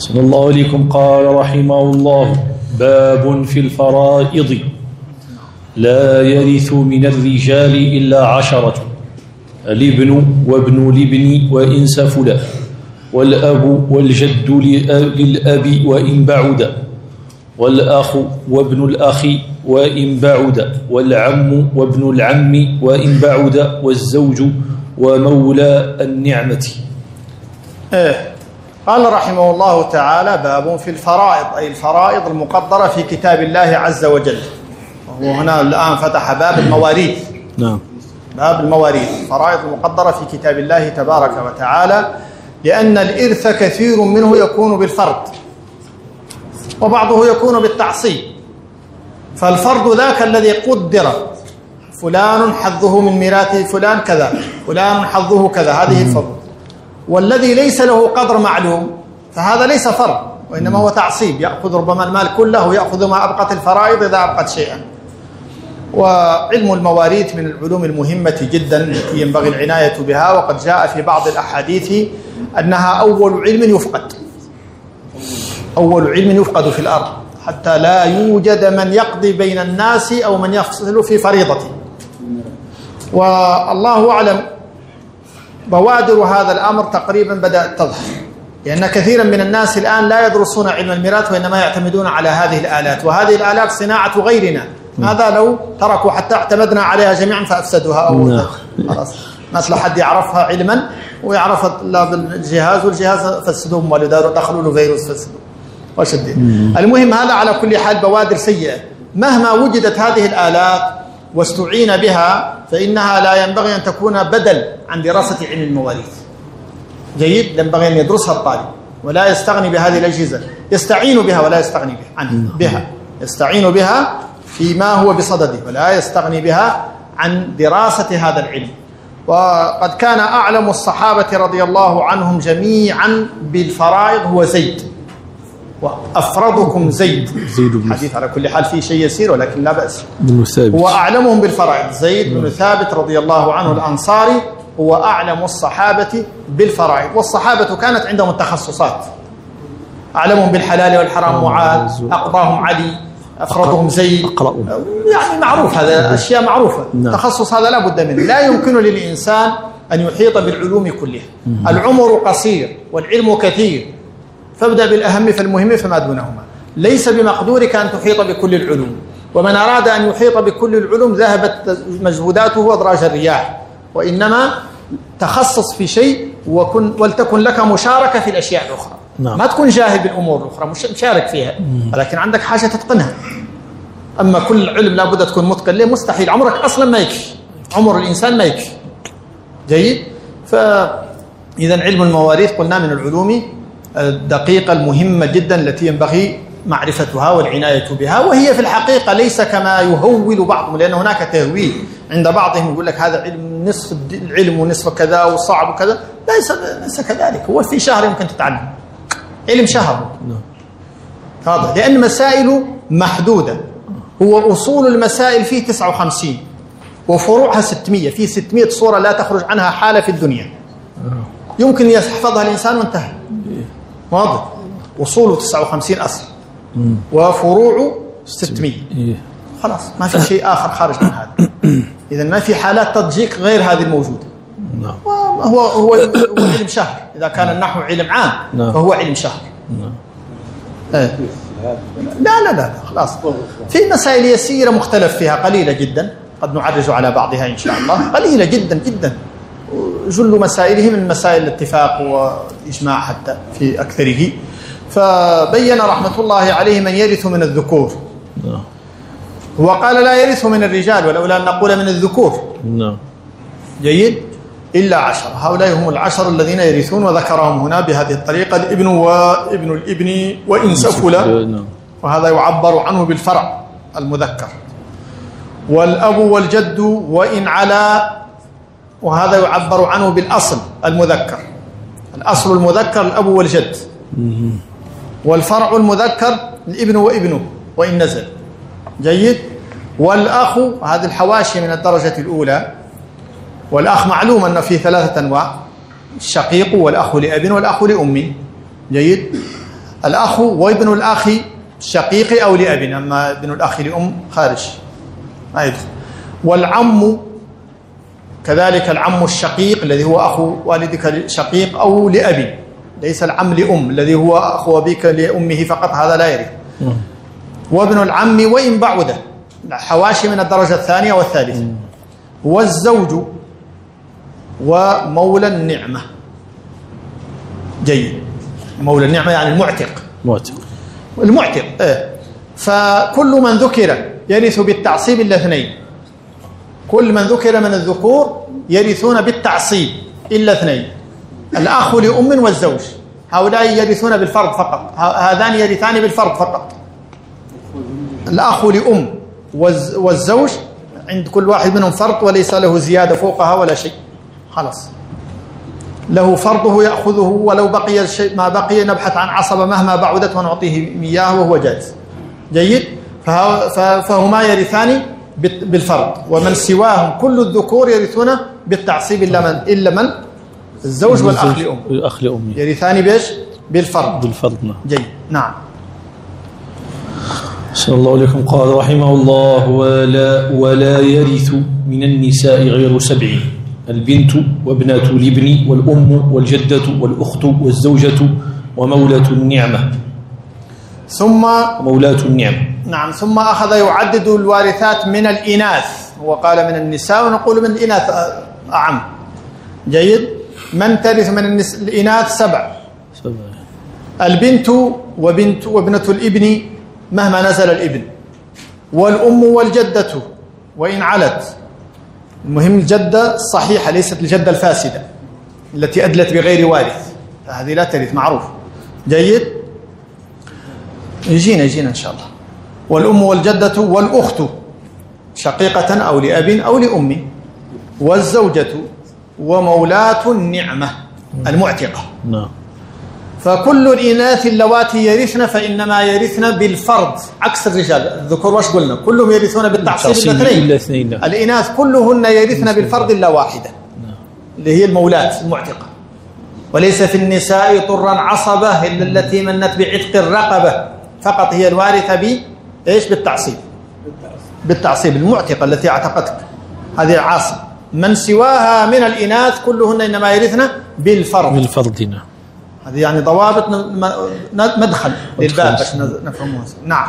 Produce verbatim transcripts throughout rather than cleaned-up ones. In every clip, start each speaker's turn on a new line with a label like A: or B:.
A: صلى الله عليكم. قال رحمه الله: باب في الفرائض. لا يرث من الرجال إلا عشرة: الابن وابن الابن وإن سفلا، والأب والجد للأب وإن بعد، والأخ وابن الأخ وإن بعد، والعم وابن العم وإن بعد، والزوج ومولى النعمة.
B: إيه. قال رحمه الله تعالى: باب في الفرائض، أي الفرائض المقدرة في كتاب الله عز وجل. وهنا الآن فتح باب المواريث.
A: نعم.
B: باب المواريث، فرائض المقدرة في كتاب الله تبارك وتعالى، لأن الإرث كثير منه يكون بالفرض وبعضه يكون بالتعصيب. فالفرض ذاك الذي قدر: فلان حظه من ميراث فلان كذا، فلان حظه كذا، هذه الفرض. والذي ليس له قدر معلوم فهذا ليس فرض، وإنما هو تعصيب، يأخذ ربما المال كله ويأخذ ما أبقت الفرائض إذا أبقت شيئا. وعلم المواريث من العلوم المهمة جدا التي ينبغي العناية بها، وقد جاء في بعض الأحاديث أنها أول علم يفقد، أول علم يفقد في الأرض، حتى لا يوجد من يقضي بين الناس أو من يفصل في فريضته. والله أعلم بوادر هذا الأمر تقريبا بدأت تظهر، لأن كثيرا من الناس الآن لا يدرسون علم الميراث، وإنما يعتمدون على هذه الآلات، وهذه الآلات صناعة غيرنا. ماذا لو تركوا حتى اعتمدنا عليها جميعا فأفسدوها؟ أو خلاص الناس لا حد يعرفها علما ويعرف لا بالجهاز، والجهاز فسدوهم والدار دخلوا له فيروس فسدوا وشديد. المهم هذا على كل حال بوادر سيئة. مهما وجدت هذه الآلات واستعين بها فإنها لا ينبغي أن تكون بدل عن دراسة علم المواريث. جيد، ينبغي أن يدرسها الطالب ولا يستغني بهذه الأجهزة، يستعين بها ولا يستغني عنها بها، يستعين بها فيما هو بصدده ولا يستغني بها عن دراسة هذا العلم. وقد كان أعلم الصحابة رضي الله عنهم جميعا بالفرائض هو زيد، وأفرضكم زيد. زيد حديث على كل حال فيه شيء يسير ولكن لا بأس. هو أعلمهم بالفرائض. زيد بن ثابت رضي الله عنه الأنصاري هو أعلم الصحابة بالفرائض. والصحابة كانت عندهم التخصصات، أعلمهم بالحلال والحرام معاذ، أقضاهم علي، أفرضهم زيد، يعني معروف، هذا أشياء معروفة. التخصص هذا لا بد منه، لا يمكن للإنسان أن يحيط بالعلوم كلها. العمر قصير والعلم كثير، فابدأ بالأهم فالمهم فما دونهما. ليس بمقدورك أن تحيط بكل العلوم، ومن أراد أن يحيط بكل العلوم ذهبت مجهوداته وأدراج الرياح، وإنما تخصص في شيء وكن ولتكن لك مشاركة في الأشياء الأخرى. نعم. ما تكون جاهل بالأمور الأخرى، مش مشارك فيها، ولكن عندك حاجة تتقنها. أما كل علم لابد تكون متقن له، مستحيل، عمرك أصلا ما يكفي، عمر الإنسان ما يكفي. جيد. فإذا علم المواريث قلنا من العلوم الدقيقة المهمة جدا التي ينبغي معرفتها والعناية بها، وهي في الحقيقة ليس كما يهول بعضهم، لأن هناك تهويل عند بعضهم يقول لك هذا علم نصف العلم ونصف كذا وصعب وكذا. ليس ليس كذلك. هو في شهر يمكن تتعلم علم شهر هذا، لأن مسائل محدودة. هو أصول المسائل فيه تسعة وخمسين وفروعها ستمية، في ستمية صورة لا تخرج عنها حالة في الدنيا يمكن يحفظها الإنسان وانتهى. واضح؟ أصوله تسعة وخمسين أصل وفروعه ستمية، خلاص ما في شيء آخر خارج من هذا. إذن ما في حالات تضجيك غير هذه الموجودة. هو هو علم شهر. إذا كان النحو علم عام فهو علم شهر. لا لا لا خلاص. في مسائل يسيرة مختلف فيها، قليلة جدا، قد نعرج على بعضها إن شاء الله، قليلة جدا جدا. جل مسائله من مسائل الاتفاق والإجماع حتى في أكثره. فبين رحمة الله عليه من يرث من الذكور. هو قال لا يرث من الرجال، ولولا أن نقول من الذكور. جيد. إلا عشر، هؤلاء هم العشر الذين يرثون، وذكرهم هنا بهذه الطريقة: الابن وابن الابن وإن سفل، وهذا يعبر عنه بالفرع المذكر، والأب والجد وإن علا، وهذا يعبر عنه بالأصل المذكر. الأصل المذكر الأب والجد، والفرع المذكر الابن وابنه وإن نزل. جيد. والأخ، هذه الحواشي من الدرجة الأولى. والأخ معلوم أنه في ثلاثة أنواع: الشقيق والأخ لأب والأخ لأم. جيد. الأخ وابن الأخ شقيق أو لأب، أما ابن الأخ لأم خارج ما يدخل. والعم كذلك، العم الشقيق الذي هو أخو والدك شقيق أو لأب، ليس العم لأم الذي هو أخو أبيك لأمه فقط، هذا لا يرث. وابن العم وإن بعد، حواشي من الدرجة الثانية والثالثة. والزوج ومولى النعمة. جيد. مولى النعمة يعني المعتق.
A: معتق.
B: المعتق. إيه. فكل من ذكر يرث بالتعصيب إلا اثنين. كل من ذكر من الذكور يرثون بالتعصيب إلا اثنين: الأخ لأم والزوج، هؤلاء يرثون بالفرض فقط، هذان يرثان بالفرض فقط. الأخ لأم والزوج عند كل واحد منهم فرض وليس له زيادة فوقها ولا شيء، خلاص له فرضه يأخذه، ولو بقي الشيء ما بقي نبحث عن عصبة مهما بعدت ونعطيه إياه وهو جائز. جيد. فهما يرثان بالفرض، ومن سواهم كل الذكور يرثون بالتعصيب إلا من إلا من الزوج والأخ لأم.
A: الأخ لأم
B: يرثان بإيش؟ بالفرض.
A: بالفرض. نعم.
B: جيد. نعم.
A: صلى الله عليكم. قال رحمه الله: ولا ولا يرث من النساء غير سبع: البنت وابنة الابن والأم والجدة والأخت والزوجة ومولاة النعمة.
B: ثم
A: مولاة النعمة.
B: نعم. ثم أخذ يعدد الوارثات من الإناث، هو قال من النساء ونقول من الإناث أعم. جيد. من ترث من الإناث؟ سبع.
A: سبع.
B: البنت وبنت وابنة الابن مهما نزل الابن، والأم والجدة وإن علت. المهم الجدة الصحيحة ليست الجدة الفاسدة التي أدلت بغير وارث، هذه لا ترث، معروف. جيد. يجينا يجينا إن شاء الله. والأم والجدة والأخت شقيقة أو لأب أو لأم، والزوجة ومولاة النعمة المعتقة.
A: نعم.
B: فكل الإناث اللواتي يرثن فإنما يرثن بالفرض، عكس الرجال. الذكور واش قلنا؟ كلهم يرثون بالتعصيب إلا اثنين. الإناث كلهن يرثن بالفرض إلا واحدة اللي هي المولاة المعتقة. وليس في النساء طرا عصبة إلا التي منت بعتق الرقبة، فقط هي الوارثة ب إيش؟ بالتعصيب. بالتعصيب المعتقة التي اعتقتك، هذه عاصب. من سواها من الإناث كلهن إنما يرثن بالفرض.
A: بالفرض. نعم.
B: هذه يعني ضوابط مدخل للباب باش نفهموها. نعم.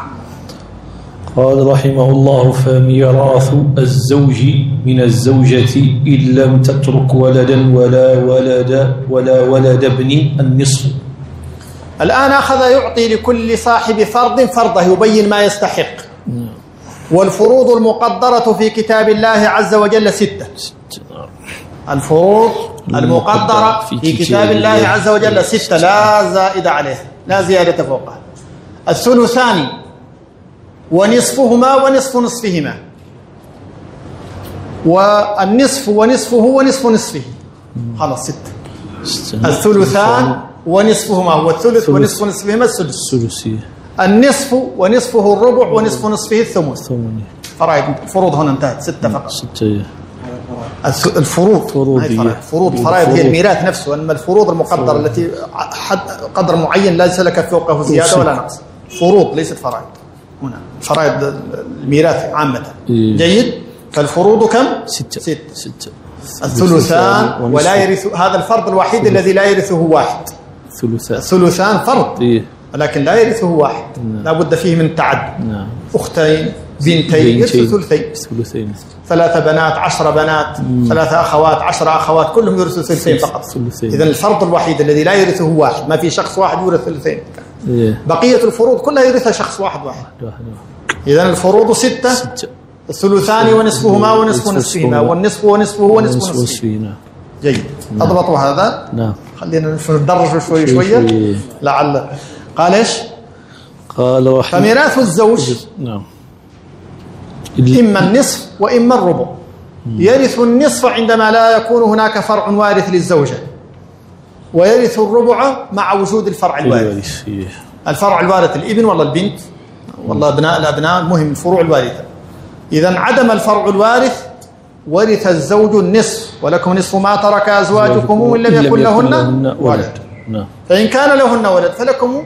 A: قال رحمه الله: فميراث الزوج من الزوجة إن لم تترك ولدا ولا ولد ولا ولد ابن النصف.
B: الآن أخذ يعطي لكل صاحب فرض فرضه، يبين ما يستحق. والفروض المقدرة في كتاب الله عز وجل ستة. الفروض المقدرة في كتاب الله عز وجل ستة لا زائد عليه، لا زيادة فوقها. الثلثان ونصفهما ونصف نصفهما، والنصف ونصفه ونصف نصفه، خلاص ستة. الثلثان ونصفهما هو الثلث ونصف نصفهما السدس. النصف ونصفه الربع ونصف نصفه الثمن. فرائض الفروض هنا انتهت، ستة فقط. ستة. الفروض فروض فروض الفرائض هي الميراث نفسه، أما الفروض المقدرة التي حد قدر معين ليس لك فوقه زيادة ولا نقص، فروض ليست فرائض. هنا فرائض الميراث عامة. جيد. فالفروض كم؟ ستة. ستة. ستة. الثلثان ولا يرث، هذا الفرض الوحيد الذي لا يرثه واحد. الثلثان. الثلثان فرض ولكن لا يرثه واحد، لا بد فيه من تعدد. أختين بنتين يرثوا ثلثين، ثلاثة بنات عشر بنات، مم. ثلاثة أخوات عشر أخوات، كلهم يرثوا ثلثين فقط. إذن الفرض الوحيد الذي لا يرثه واحد، ما في شخص واحد يورث ثلثين. إيه. بقية الفروض كلها يرثها شخص واحد واحد. إذن الفروض ستة. ستة. الثلثان ونصفهما ونصف نصفهما، والنصف ونصفه ونصف نصفه. جيد. أضبطوا هذا. نعم. خلينا ندرج شوي شوية لعل. قال إيش؟
A: قال
B: فميراث الزوج نعم إما النصف وإما الربع. يرث النصف عندما لا يكون هناك فرع وارث للزوجة، ويرث الربع مع وجود الفرع الوارث. الفرع الوارث الابن ولا البنت والله أبناء الأبناء، مهم الفروع الوارثة. إذا عدم الفرع الوارث ورث الزوج النصف، ولكم نصف ما ترك أزواجكم إن لم يكن لهن ولد. فإن كان لهن ولد فلكم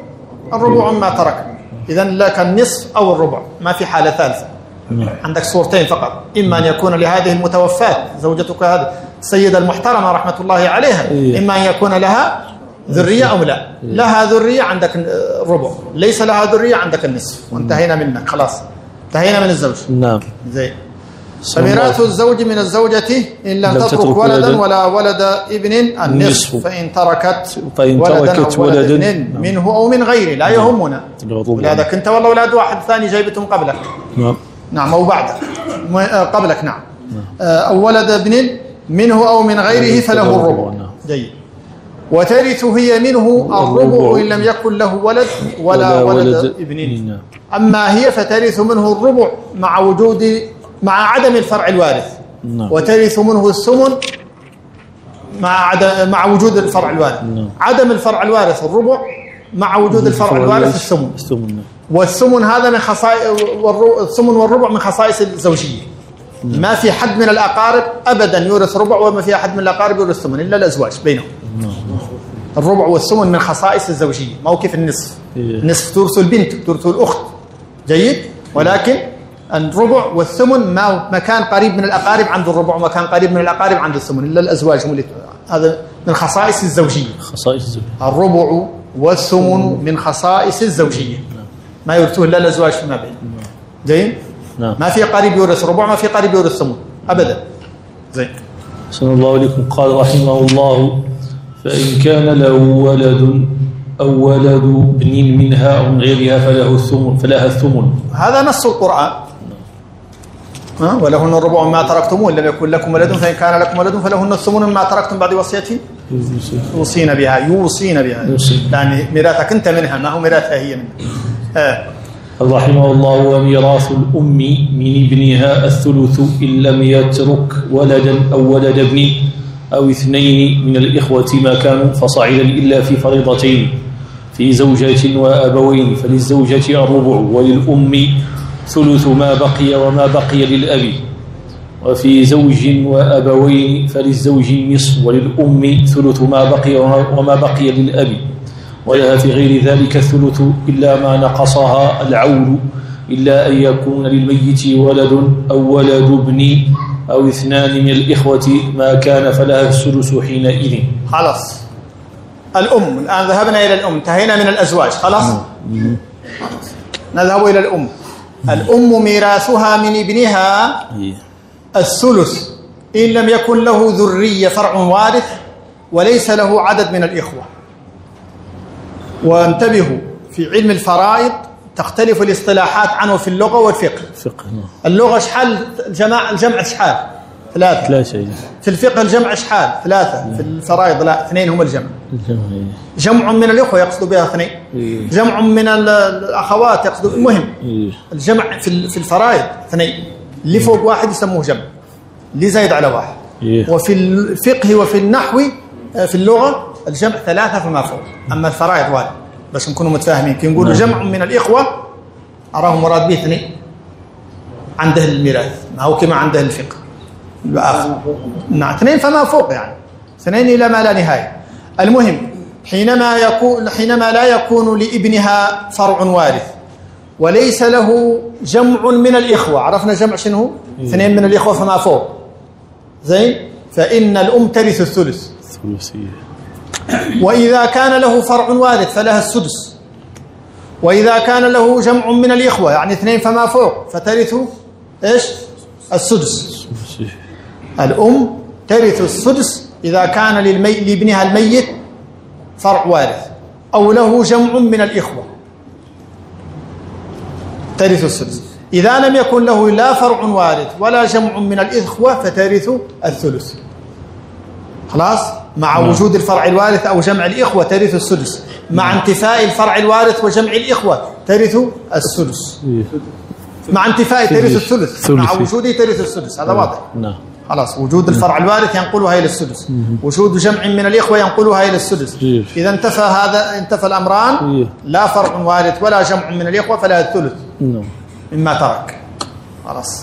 B: الربع مما ترك. إذا لك النصف أو الربع، ما في حالة ثالثة. عندك صورتين فقط، إما أن يكون لهذه المتوفاة زوجتك هذه السيدة المحترمة رحمة الله عليها، إما أن يكون لها ذرية أو لا. لها ذرية عندك الربع، ليس لها ذرية عندك النصف، وانتهينا منك خلاص، انتهينا من الزوج. نعم. زين. فميراث الزوج من الزوجة إن لم تترك ولدا ولا ولد ابن النصف، فإن تركت ولدا أو ولد ابن منه أو من غيره لا يهمنا، ولادك أنت والله أولاد واحد ثاني جايبتهم قبلك. نعم. نعم أو بعدك قبلك. نعم. أو ولد ابن منه أو من غيره فله الربع. جيد. وترث هي منه الربع إن لم يكن له ولد ولا ولد ابن. أما هي فترث منه الربع مع وجود مع عدم الفرع الوارث. وترث منه الثمن مع عدم مع وجود الفرع الوارث. عدم الفرع الوارث الربع، مع وجود الفرع الوارث الثمن. والثمن هذا من خصائص الثمن والربع من خصائص الزوجية. ما في حد من الأقارب أبدا يورث ربع، وما في أحد من الأقارب يورث ثمن إلا الأزواج بينهم. الربع والثمن من خصائص الزوجية، موقف النصف. النصف تورث البنت، تورث الأخت. جيد. ولكن الربع والثمن ما مكان قريب من الأقارب عند الربع، ومكان قريب من الأقارب عند الثمن إلا الأزواج هم اللي هذا من خصائص الزوجية. خصائص الزوجية. الربع والثمن من خصائص الزوجية، ما يورثوه إلا الأزواج فيما بين. زين. ما في قريب يورث ربع، ما في قريب يورث ثمن أبدا. زين.
A: صلى الله عليكم. قال رحمه الله: فإن كان له ولد أو ولد ابن منها أو من غيرها فله الثمن فلها الثمن.
B: هذا نص القرآن. ها ولهن الربع مما تركتم إن لم يكن لكم ولد، فإن كان لكم ولد فلهن الثمن مما تركتم بعد وصية يوصين بها. يوصين بها يعني ميراثك أنت منها، ما هو ميراثها هي منها. آه.
A: رحمه الله: وميراث الأم من ابنها الثلث إن لم يترك ولدا أو ولد ابن أو اثنين من الإخوة ما كانوا فصاعدا إلا في فريضتين في زوجة وأبوين، فللزوجة الربع وللأم ثلث ما بقي وما بقي للأب، وفي زوج وأبوين فللزوج النصف وللأم ثلث ما بقي وما بقي للأب، ولها في غير ذلك الثلث إلا ما نقصها العول، إلا أن يكون للميت ولد أو ولد ابن أو اثنان من الإخوة ما كان فلها الثلث حينئذ.
B: خلاص. الأم الآن ذهبنا إلى الأم، انتهينا من الأزواج خلاص. نذهب إلى الأم. الأم ميراثها من ابنها الثلث إن لم يكن له ذرية فرع وارث وليس له عدد من الإخوة. وانتبهوا، في علم الفرائض تختلف الاصطلاحات عنه في اللغة والفقه. فقه. اللغة شحال الجماعة الجمع شحال؟ ثلاثة. ثلاثة. في الفقه الجمع شحال؟ ثلاثة. في الفرائض لا، اثنين هم الجمع. الجمع. جمع من الأخوة يقصد بها اثنين. جمع من الأخوات يقصد. المهم الجمع في في الفرائض اثنين، اللي فوق واحد يسموه جمع، اللي زايد على واحد. وفي الفقه وفي النحو في اللغة الجمع ثلاثة فما فوق. أما الفرائض واحد، بس نكونوا متفاهمين. كي نقولوا جمع من الإخوة أراه مراد به اثنين عنده الميراث، ما هو كما عنده الفقه الآخر. نعم اثنين فما فوق، يعني اثنين إلى ما لا نهاية. المهم حينما يكون حينما لا يكون لابنها فرع وارث وليس له جمع من الإخوة، عرفنا جمع شنو؟ اثنين من الإخوة فما فوق. زين. فإن الأم ترث الثلث. وإذا كان له فرع وارث فلها السدس. وإذا كان له جمع من الإخوة يعني اثنين فما فوق فترث إيش؟ السدس. الأم ترث السدس إذا كان للمي... لابنها الميت فرع وارث أو له جمع من الإخوة، ترث السدس. إذا لم يكن له لا فرع وارث ولا جمع من الإخوة فترث الثلث. خلاص. مع وجود الفرع الوارث أو جمع الإخوة ترث السدس، مع انتفاء الفرع الوارث وجمع الإخوة ترث السدس، مع انتفاء ترث الثلث، مع وجوده ترث السدس. هذا واضح. خلاص. وجود الفرع الوارث ينقلها إلى السدس، وجود جمع من الإخوة ينقلها إلى السدس. إذا انتفى هذا انتفى الأمران، لا فرع وارث ولا جمع من الإخوة فلا الثلث مما ترك. خلاص.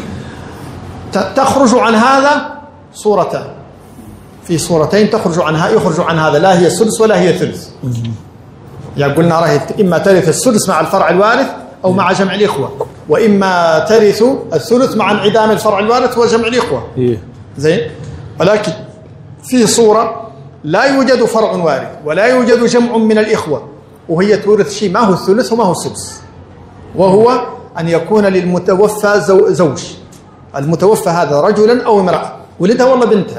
B: تخرج عن هذا صورتان، في صورتين تخرج عنها يخرج عن هذا، لا هي السدس ولا هي ثلث. يعني قلنا راهي إما ترث السدس مع الفرع الوارث أو مع جمع الإخوة، وإما ترث الثلث مع انعدام الفرع الوارث وجمع الإخوة. زين. ولكن في صورة لا يوجد فرع وارث ولا يوجد جمع من الإخوة وهي تورث شيء ما هو الثلث وما هو السدس، وهو أن يكون للمتوفى زوج. المتوفى هذا رجلا أو امرأة، ولدها والله بنتها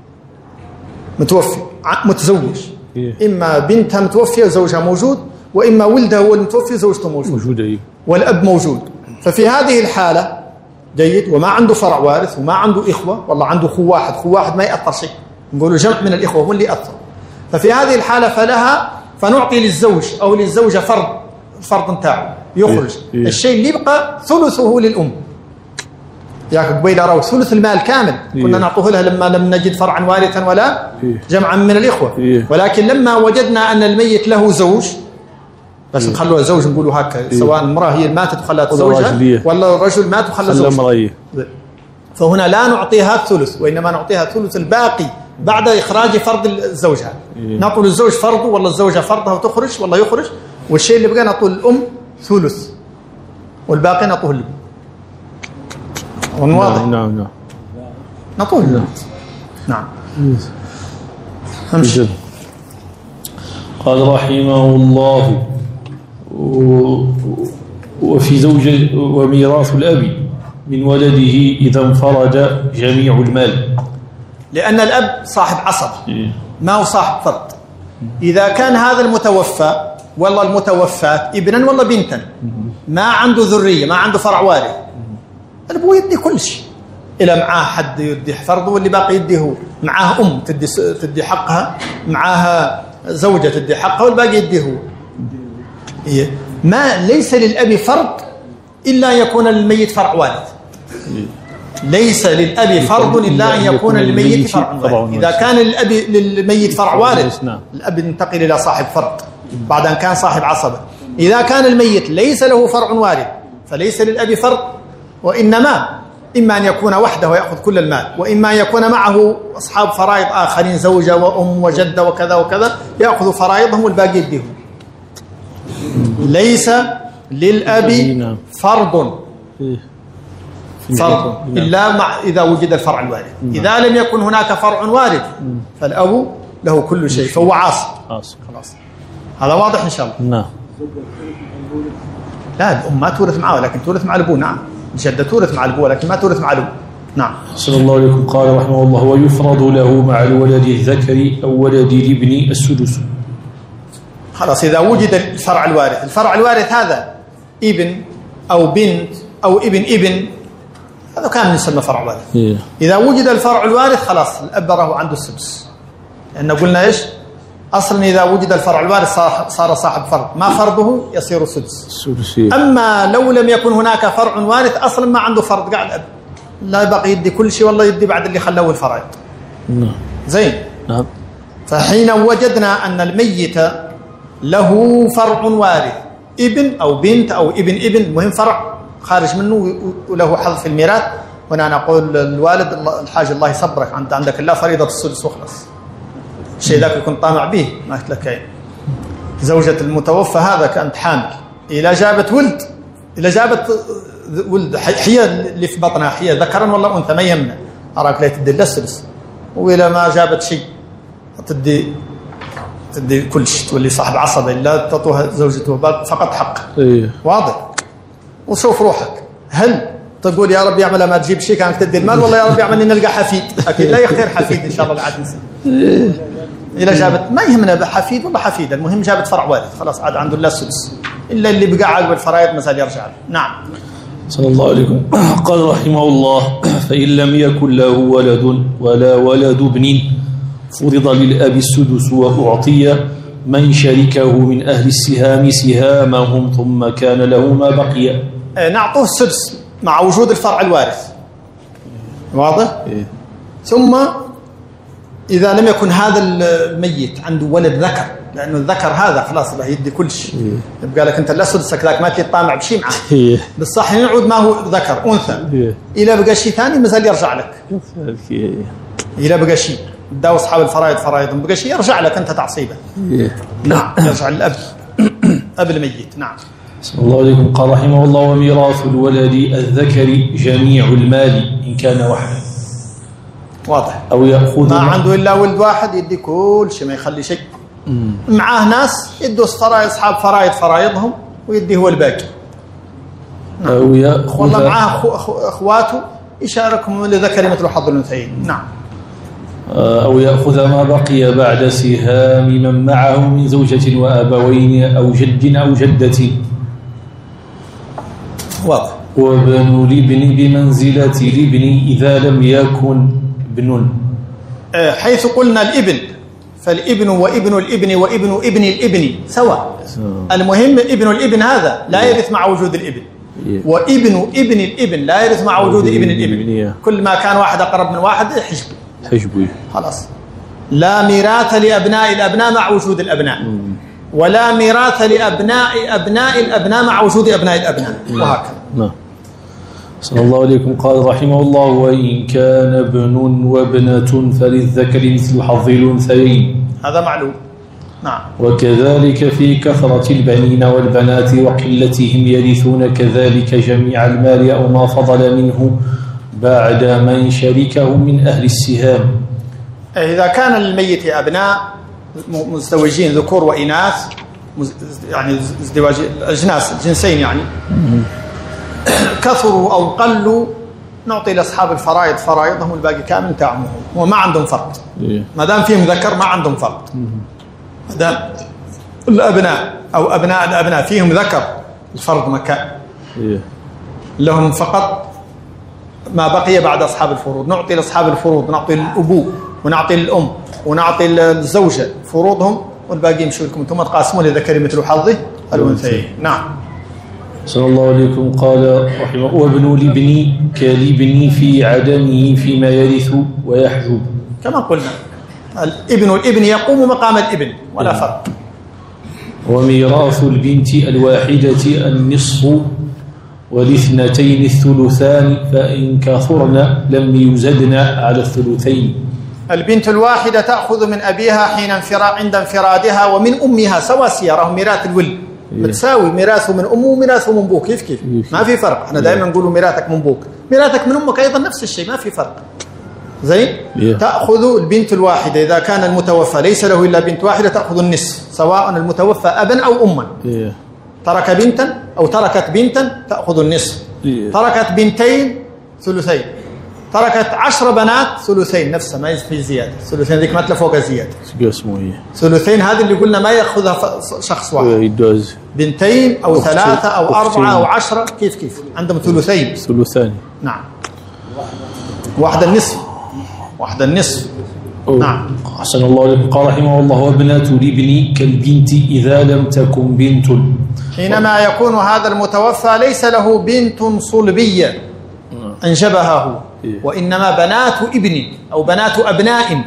B: متوفي متزوج، إما بنتها متوفية وزوجها موجود، وإما ولدها هو المتوفي وزوجته موجود والأب موجود. ففي هذه الحالة جيد وما عنده فرع وارث وما عنده إخوة، والله عنده خو واحد، خو واحد ما يأثر شيء، نقول جمع من الإخوة هو اللي يأثر. ففي هذه الحالة فلها فنعطي للزوج أو للزوجة فرض، الفرض نتاعه يخرج إيه؟ إيه؟ الشيء اللي يبقى ثلثه للأم. يا قبيل راهو ثلث المال كامل إيه؟ كنا نعطوه لها لما لم نجد فرعا وارثا ولا إيه؟ جمعا من الإخوة إيه؟ ولكن لما وجدنا أن الميت له زوج بس إيه؟ نخلوها زوج نقولوا هكا إيه؟ سواء المرأة هي ماتت وخلت زوجها ولا الرجل مات وخلى زوجها، فهنا لا نعطيها الثلث وإنما نعطيها ثلث الباقي بعد إخراج فرض زوجها. إيه؟ نعطي للزوج فرضه ولا الزوجة فرضها وتخرج ولا يخرج، والشيء اللي بقى نعطوه للأم ثلث والباقي نعطوه للأم. واضح؟
A: نعم نعم
B: نعطوه للأم. نعم.
A: همشي. قال رحمه الله: وفي زوج وميراث الأب من ولده إذا انفرد جميع المال،
B: لأن الأب صاحب عصب ما هو صاحب فرض. إذا كان هذا المتوفى والله المتوفاة ابنا ولا بنتا ما عنده ذرية ما عنده فرع وارث، الأبو يدي كل شيء، إلى معاه حد يدي فرضه واللي باقي يديه هو، معاه أم تدي تدي حقها، معاها زوجة تدي حقها والباقي يديه هو. ما ليس للأب فرض إلا أن يكون للميت فرع وارث، ليس للأب فرض إلا أن يكون للميت فرع وارث. إذا كان للأب للميت فرع وارث الأب ينتقل إلى صاحب فرض بعد أن كان صاحب عصبة. إذا كان الميت ليس له فرع وارث فليس للأب فرض، وإنما إما أن يكون وحده ويأخذ كل المال، وإما أن يكون معه أصحاب فرائض آخرين زوجة وأم وجدة وكذا وكذا يأخذ فرائضهم والباقي يديهم. ليس للأب فرض فرض إلا مع إذا وجد الفرع الوارث. إذا لم يكن هناك فرع وارث فالأب له كل شيء فهو عاصب. خلاص هذا واضح إن شاء الله.
A: نعم.
B: لا الأم ما تورث معه لكن تورث مع الأبو. نعم الجدة تورث مع الأبو لكن ما تورث مع الأبو. نعم.
A: صلى الله عليكم. قال رحمه الله: ويفرض له مع الولد الذكر أو ولد الابن السدس.
B: خلاص إذا وجد الفرع الوارث، الفرع الوارث هذا ابن أو بنت أو ابن ابن هذا كان يسمى فرع وارث. إيه. إذا وجد الفرع الوارث خلاص الأب راه عنده السدس، لأن قلنا إيش أصلا إذا وجد الفرع الوارث صار صاحب فرض، ما فرضه يصير السدس. أما لو لم يكن هناك فرع وارث أصلا ما عنده فرض قاعد الأب لا يبقى يدي كل شيء والله يدي بعد اللي خلوه الفرائض.
A: نعم.
B: زين.
A: نعم.
B: فحين وجدنا أن الميت له فرع وارث ابن أو بنت أو ابن ابن مهم فرع خارج منه وله حظ في الميراث، هنا نقول الوالد الحاج الله يصبرك أنت عندك لا فريضة السدس وخلص. الشيء ذاك يكون طامع به ما قلت لك ايه. زوجة المتوفى هذا كانت حامل، إذا جابت ولد إذا جابت ولد حية اللي في بطنها حية ذكرا ولا أنثى ما يهمنا، أراك لا تدي لا السدس، وإذا ما جابت شيء تدي تدي كل شيء تولي صاحب عصبة إلا تعطوها زوجته فقط حق. إيه. واضح. وشوف روحك هل تقول يا رب يعمل ما تجيب شيء كانك تدي المال والله يا رب يعمل نلقى حفيد، أكيد لا يختار حفيد إن شاء الله العاد نسي. إذا جابت ما يهمنا بحفيد ولا حفيد، المهم جابت فرع وارث خلاص عاد عنده الله السدس، إلا اللي بقى عقب الفرائض مثلا يرجع له. نعم.
A: صلى الله عليكم. قال رحمه الله: فإن لم يكن له ولد ولا ولد ابن فرض للأب السدس وأعطي من شركه من أهل السهام سهامهم ثم كان له ما بقي.
B: نعطوه السدس مع وجود الفرع الوارث. واضح؟ إيه. ثم إذا لم يكن هذا الميت عنده ولد ذكر، لأنه الذكر هذا خلاص راح يدي كل شيء. إيه. يبقى لك أنت لا سدسك ذاك ما تطامع بشيء معه. إيه. بالصح يعود ما هو ذكر أنثى. إيه. إذا بقى شيء ثاني مازال يرجع لك. إيه. إذا بقى شيء داو أصحاب الفرائض فرائض بقى شيء يرجع لك أنت تعصيبه. إيه. نعم. يرجع للأب. أب الميت. نعم.
A: بسم الله عليكم. قال رحمه الله: وميراث الولد الذكر جميع المال إن كان وحده.
B: واضح.
A: أو يأخذ
B: ما عنده إلا ولد واحد يدي كل شيء ما يخلي شيء. مم. معاه ناس يدوا فرائض أصحاب فرائض فرائضهم ويدي هو الباقي. نعم.
A: أو يأخذ
B: والله معاه أخواته يشاركهم لذكر مثل حظ الأنثيين. نعم.
A: أو يأخذ ما بقي بعد سهام من معه من زوجة وأبوين أو جد أو جدة.
B: واضح.
A: وابن الابن بمنزلة الابن إذا لم يكن ابن.
B: حيث قلنا الابن فالابن وابن الابن وابن ابن الابن سواء. المهم ابن الابن هذا لا يرث مع وجود الابن، وابن ابن الابن لا يرث مع وجود ابن الابن. كل ما كان واحد أقرب من واحد حجب
A: حجبي خلاص.
B: لا ميراث لأبناء الأبناء مع وجود الأبناء، مم. ولا ميراث لأبناء أبناء الأبناء مع وجود أبناء الأبناء، وهكذا.
A: نعم. صلى الله عليكم. قال رحمه الله: وإن كان ابن وابنة فللذكر مثل حظ الأنثيين.
B: هذا معلوم. نعم.
A: وكذلك في كثرة البنين والبنات وقلتهم يرثون كذلك جميع المال أو ما فضل منه بعد من شركه من أهل السهام.
B: إذا كان للميت أبناء مزدوجين ذكور وإناث، يعني ازدواج أجناس جنسين يعني، كثروا أو قلوا نعطي لأصحاب الفرائض فرائضهم والباقي كامل تعمهم، وما عندهم فرق. ما دام فيهم ذكر ما عندهم فرق. ما دام الأبناء أو أبناء الأبناء فيهم ذكر الفرض مكان لهم فقط ما بقي بعد أصحاب الفروض. نعطي لأصحاب الفروض، نعطي للأبو ونعطي للأم ونعطي للزوجة فروضهم، والباقي يمشوا لكم ثم تقاسمون لذكر مثل حظ الأنثيين. نعم.
A: صلى الله عليكم. قال رحمه: وابن الابن كالابن في عدمه فيما يرث ويحجب.
B: كما قلنا الابن الابن يقوم مقام الابن ولا فرق.
A: وميراث البنت الواحدة النصف والاثنتين الثلثان فإن كثرن لم يزدن على الثلثين.
B: البنت الواحدة تأخذ من أبيها حين انفراد عند انفرادها ومن أمها سواسية، راهم ميراث الولد متساوي، ميراثه من أمه وميراثه من أبوه. كيف كيف ما في فرق. احنا دائما نقول ميراثك من أبوك، ميراثك من أمك أيضا نفس الشيء، ما في فرق. زين. تأخذ البنت الواحدة إذا كان المتوفى ليس له إلا بنت واحدة تأخذ النصف، سواء المتوفى أبا أو أما. ترك بنتا أو تركت بنتا تأخذ النصف. تركت بنتين ثلثين، تركت عشر بنات ثلثين، نفسها ما في زيادة. ثلثين ذيك ما تلفوق زيادة. ثلثين هذه اللي قلنا ما يأخذها شخص واحد. بنتين أو ثلاثة أو أربعة أو عشرة كيف كيف عندهم ثلثين.
A: ثلثان.
B: نعم. واحدة النصف واحدة النصف. نعم.
A: أحسن الله عليكم. قال رحمه الله: وابنة الابن كالبنت إذا لم تكن بنت.
B: حينما يكون هذا المتوفى ليس له بنت صلبية أنجبها، وإنما بنات ابن أو بنات أبناء،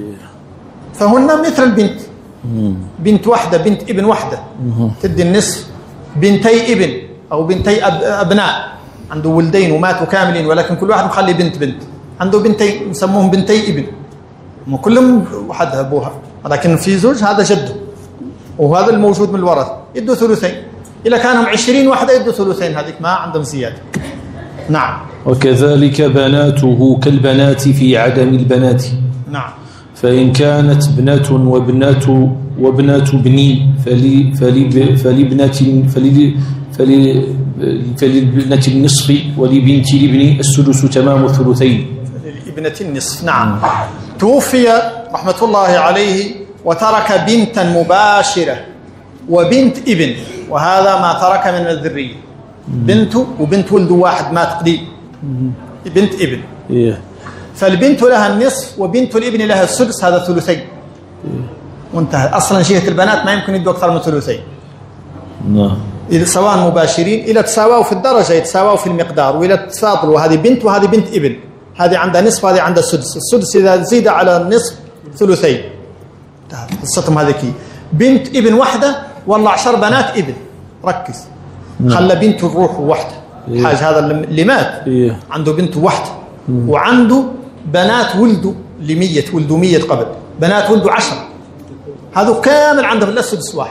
B: فهن مثل البنت. بنت واحدة بنت ابن واحدة تدي النصف. بنتي ابن أو بنتي أبناء عنده ولدين وماتوا كاملين، ولكن كل واحد مخلي بنت بنت، عنده بنتين نسموهم بنتي ابن، وكلهم وحدها أبوها، ولكن في زوج هذا جده، وهذا الموجود من الورث يدوا ثلثين. إذا كانوا عشرين واحدة يدوا ثلثين، هذيك ما عندهم زيادة. نعم.
A: وكذلك بناته كالبنات في عدم البنات.
B: نعم.
A: فإن كانت ابنة وابنة وابنة ابن فلي فلي فلابنة فلي فلي فلابنة النصف ولبنت الابن السدس تمام الثلثين.
B: فلابنة النصف. نعم. توفي رحمة الله عليه وترك بنتا مباشرة وبنت ابن، وهذا ما ترك من الذرية. بنت وبنت ولد واحد مات قديم، بنت ابن. فالبنت لها النصف وبنت الابن لها السدس، هذا ثلثين. وانتهى. أصلا جهة البنات ما يمكن يدوا أكثر من ثلثين.
A: نعم.
B: إذا سواء مباشرين إذا تساووا في الدرجة يتساووا في المقدار، وإذا تفاضلوا هذه بنت وهذه بنت ابن، هذه عندها نصف وهذه عندها السدس. السدس إذا زيد على النصف ثلثين. قصتهم هذه كي بنت ابن واحدة والله عشر بنات ابن. ركز. خلى بنته الروح واحدة. الحاج هذا اللي مات عنده بنت واحدة وعنده بنات ولده اللي ميت ولده ميت قبل، بنات ولده عشرة، هذا كامل عندهم إلا السدس واحد.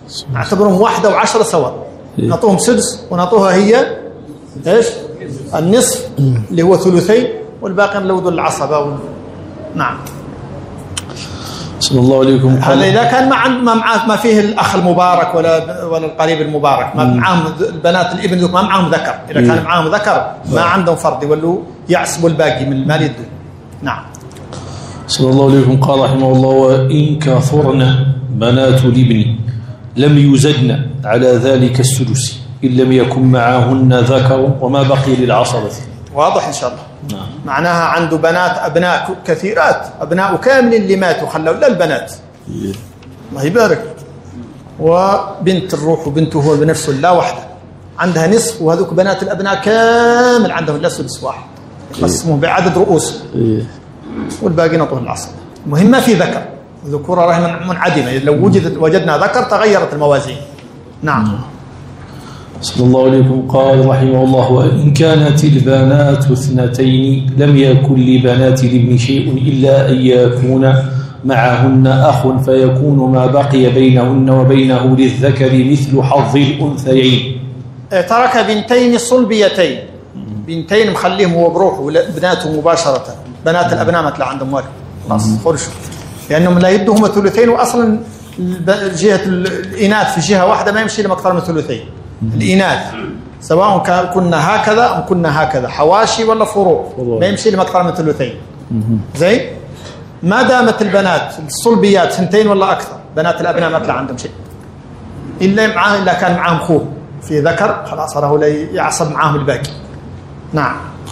B: نعتبرهم واحدة وعشرة سواء، نعطوهم سدس ونعطوها هي إيش النصف اللي هو ثلثين، والباقي نلودوا العصبة و... نعم.
A: صلى الله عليكم.
B: هذا إذا كان ما ما معاه ما فيه الأخ المبارك ولا ولا القريب المبارك، ما معاهم البنات الابن ذوك ما معاهم ذكر، إذا كان معاهم ذكر ما عندهم فرد يولوا يعصبوا الباقي من المال يدوا. نعم.
A: صلى الله عليكم. قال رحمه الله: وإن كثرن بنات الابن لم يزدن على ذلك السدس إن لم يكن معهن ذكر وما بقي للعصبة.
B: واضح إن شاء الله.
A: نعم.
B: معناها عنده بنات أبناء كثيرات، أبناء كامل اللي ماتوا خلوا لا البنات. الله يبارك. وبنت الروح وبنته هو بنفسه لا واحدة عندها نصف، وهذوك بنات الأبناء كامل عندهم لا سدس واحد يقسموه بعدد رؤوس والباقي نطوه العصب. المهم ما في ذكر، الذكورة راهي منعدمة، لو وجدت وجدنا ذكر تغيرت الموازين. نعم.
A: صلى الله عليكم. قال رحمه الله: وإن كانت البنات اثنتين لم يكن لبنات الابن شيء إلا أن يكون معهن أخ، فيكون ما بقي بينهن وبينه للذكر مثل حظ الأنثيين.
B: ترك بنتين صلبيتين، بنتين مخليهم هو بروحه بناته مباشرة، بنات الأبناء ما طلع عندهم والد خلاص خرجوا، لأنهم لا يدهم ثلثين، وأصلا جهة الإناث في جهة واحدة ما يمشي لما أكثر من ثلثين. الإناث سواء كنا هكذا أو كنا هكذا، حواشي ولا فروع، ما يمشي لما أكثر من ثلثين. زي ما دامت البنات الصلبيات سنتين ولا أكثر، بنات الأبناء ما طلع عندهم شيء إلا معاه، إلا كان معاهم خوه في ذكر خلاص راهو لا يعصب معاهم الباقي. نعم.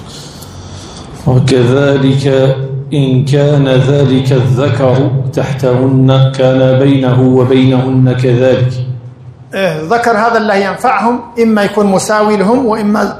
A: وكذلك إن كان ذلك الذكر تحتهن كان بينه وبينهن كذلك.
B: إيه ذكر هذا اللي ينفعهم، إما يكون مساوي لهم وإما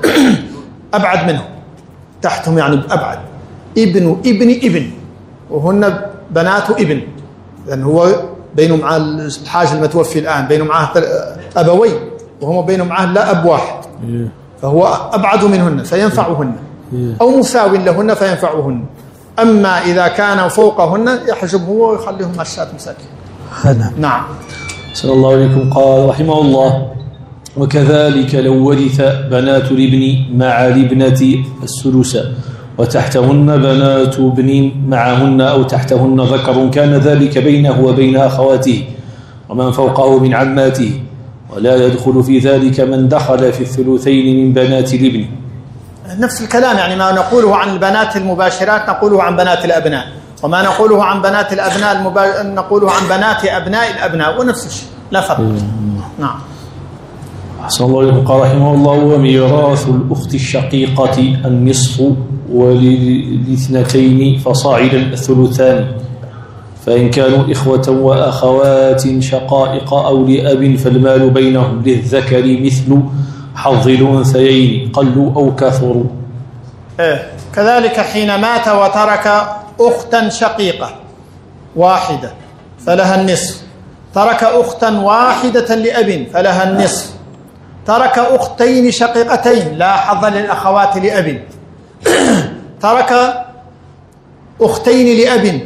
B: أبعد منهم، تحتهم يعني أبعد، ابن ابن ابن وهن بنات ابن، لأن هو بينه مع الحاج المتوفي الآن بينه معه أبوي وهم بينه معه لا أب واحد، فهو أبعد منهن فينفعهن، أو مساوي لهن فينفعهن. أما إذا كان فوقهن يحجب هو ويخليهم مشات مساكين. نعم.
A: صلى الله عليكم. قال رحمه الله: وكذلك لو ورث بنات الابن مع الابنة الثلث وتحتهن بنات ابن معهن أو تحتهن ذكر كان ذلك بينه وبين أخواته ومن فوقه من عماته، ولا يدخل في ذلك من دخل في الثلثين من بنات الابن.
B: نفس الكلام، يعني ما نقوله عن البنات المباشرات نقوله عن بنات الأبناء، وما نقوله عن بنات الأبناء المبا... نقوله عن بنات أبناء الأبناء، ونفس الشيء لا فرق. نعم.
A: أحسن الله إليكم. قال رحمه الله: وميراث الأخت الشقيقة النصف وللاثنتين فصاعدا الثلثان، فإن كانوا إخوة وأخوات شقائق أو لأب فالمال بينهم للذكر مثل حظ الأنثيين قلوا أو كثروا.
B: إيه كذلك حين مات وترك أختا شقيقة واحدة فلها النصف، ترك أختا واحدة لأب فلها النصف، ترك أختين شقيقتين لا حظ للأخوات لأب، ترك أختين لأب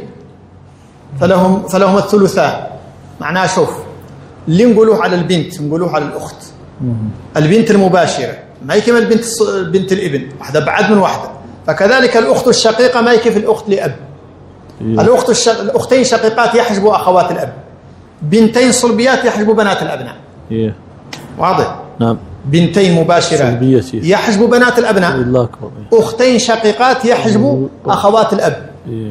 B: فلهم فلهم الثلثان. معناه شوف اللي نقولوه على البنت نقولوه على الأخت، البنت المباشرة ما يكمل البنت بنت الابن، واحدة بعد من واحدة، فكذلك الأخت الشقيقة ما يكفي الأخت لأب. الأخت الشق... الأختين شقيقات يحجبوا أخوات الأب، بنتين صلبيات يحجبوا بنات الأبناء. واضح؟
A: نعم.
B: بنتين مباشرة يحجبوا بنات الأبناء، أختين شقيقات يحجبوا أخوات الأب.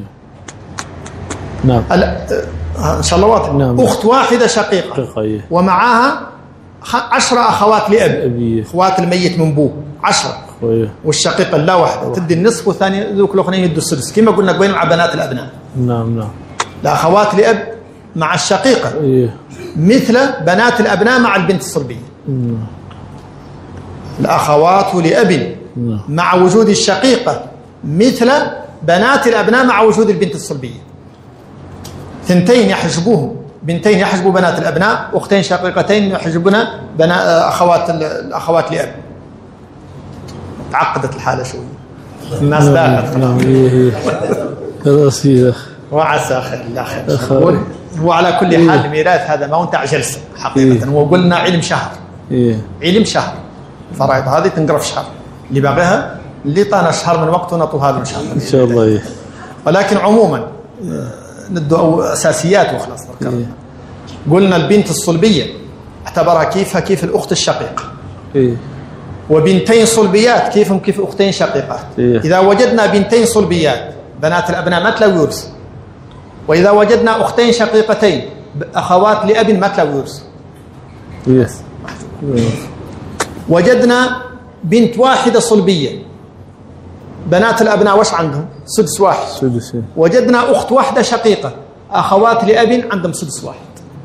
A: نعم.
B: إن شاء الله واضح. نعم. أخت واحدة شقيقة ومعها عشرة أخوات لأب، أخوات الميت من بوه عشرة، والشقيقة لا واحدة تدي النصف والثاني ذوك الأخرين يدوا السدس، كما قلنا بين مع بنات الأبناء.
A: نعم نعم.
B: الأخوات لأب مع الشقيقة مثل بنات الأبناء مع البنت الصلبية. الأخوات لأب مع وجود الشقيقة مثل بنات الأبناء مع وجود البنت الصلبية. ثنتين يحجبوهم، بنتين يحجبوا بنات الأبناء، أختين شقيقتين يحجبون بنات أخوات الأخوات لأب. تعقدت الحالة شوي، الناس لا
A: خلاص.
B: وعسى خير لا خير. هو على كل حال إيه؟ الميراث هذا ما هو تاع جلسة حقيقة. إيه؟ هو قلنا علم شهر. إيه؟ علم شهر. فرائض هذه تنقرا في شهر، اللي باقيها اللي طانا شهر من وقت ونطو هذا ان شاء الله ان
A: شاء الله. إيه؟
B: ولكن عموما ندو اساسيات وخلاص. إيه؟ قلنا البنت الصلبيه اعتبرها كيفها كيف الاخت الشقيقه. إيه؟ وبنتين صلبيات كيفهم كيف اختين شقيقات. إيه؟ اذا وجدنا بنتين صلبيات بنات الابناء مثل ويرث، واذا وجدنا اختين شقيقتين اخوات لاب مثل ويرث.
A: إيه؟
B: وجدنا بنت واحدة صلبية بنات الأبناء وش عندهم؟ سدس واحد.
A: سدس.
B: وجدنا أخت واحدة شقيقة أخوات لأب عندهم سدس واحد.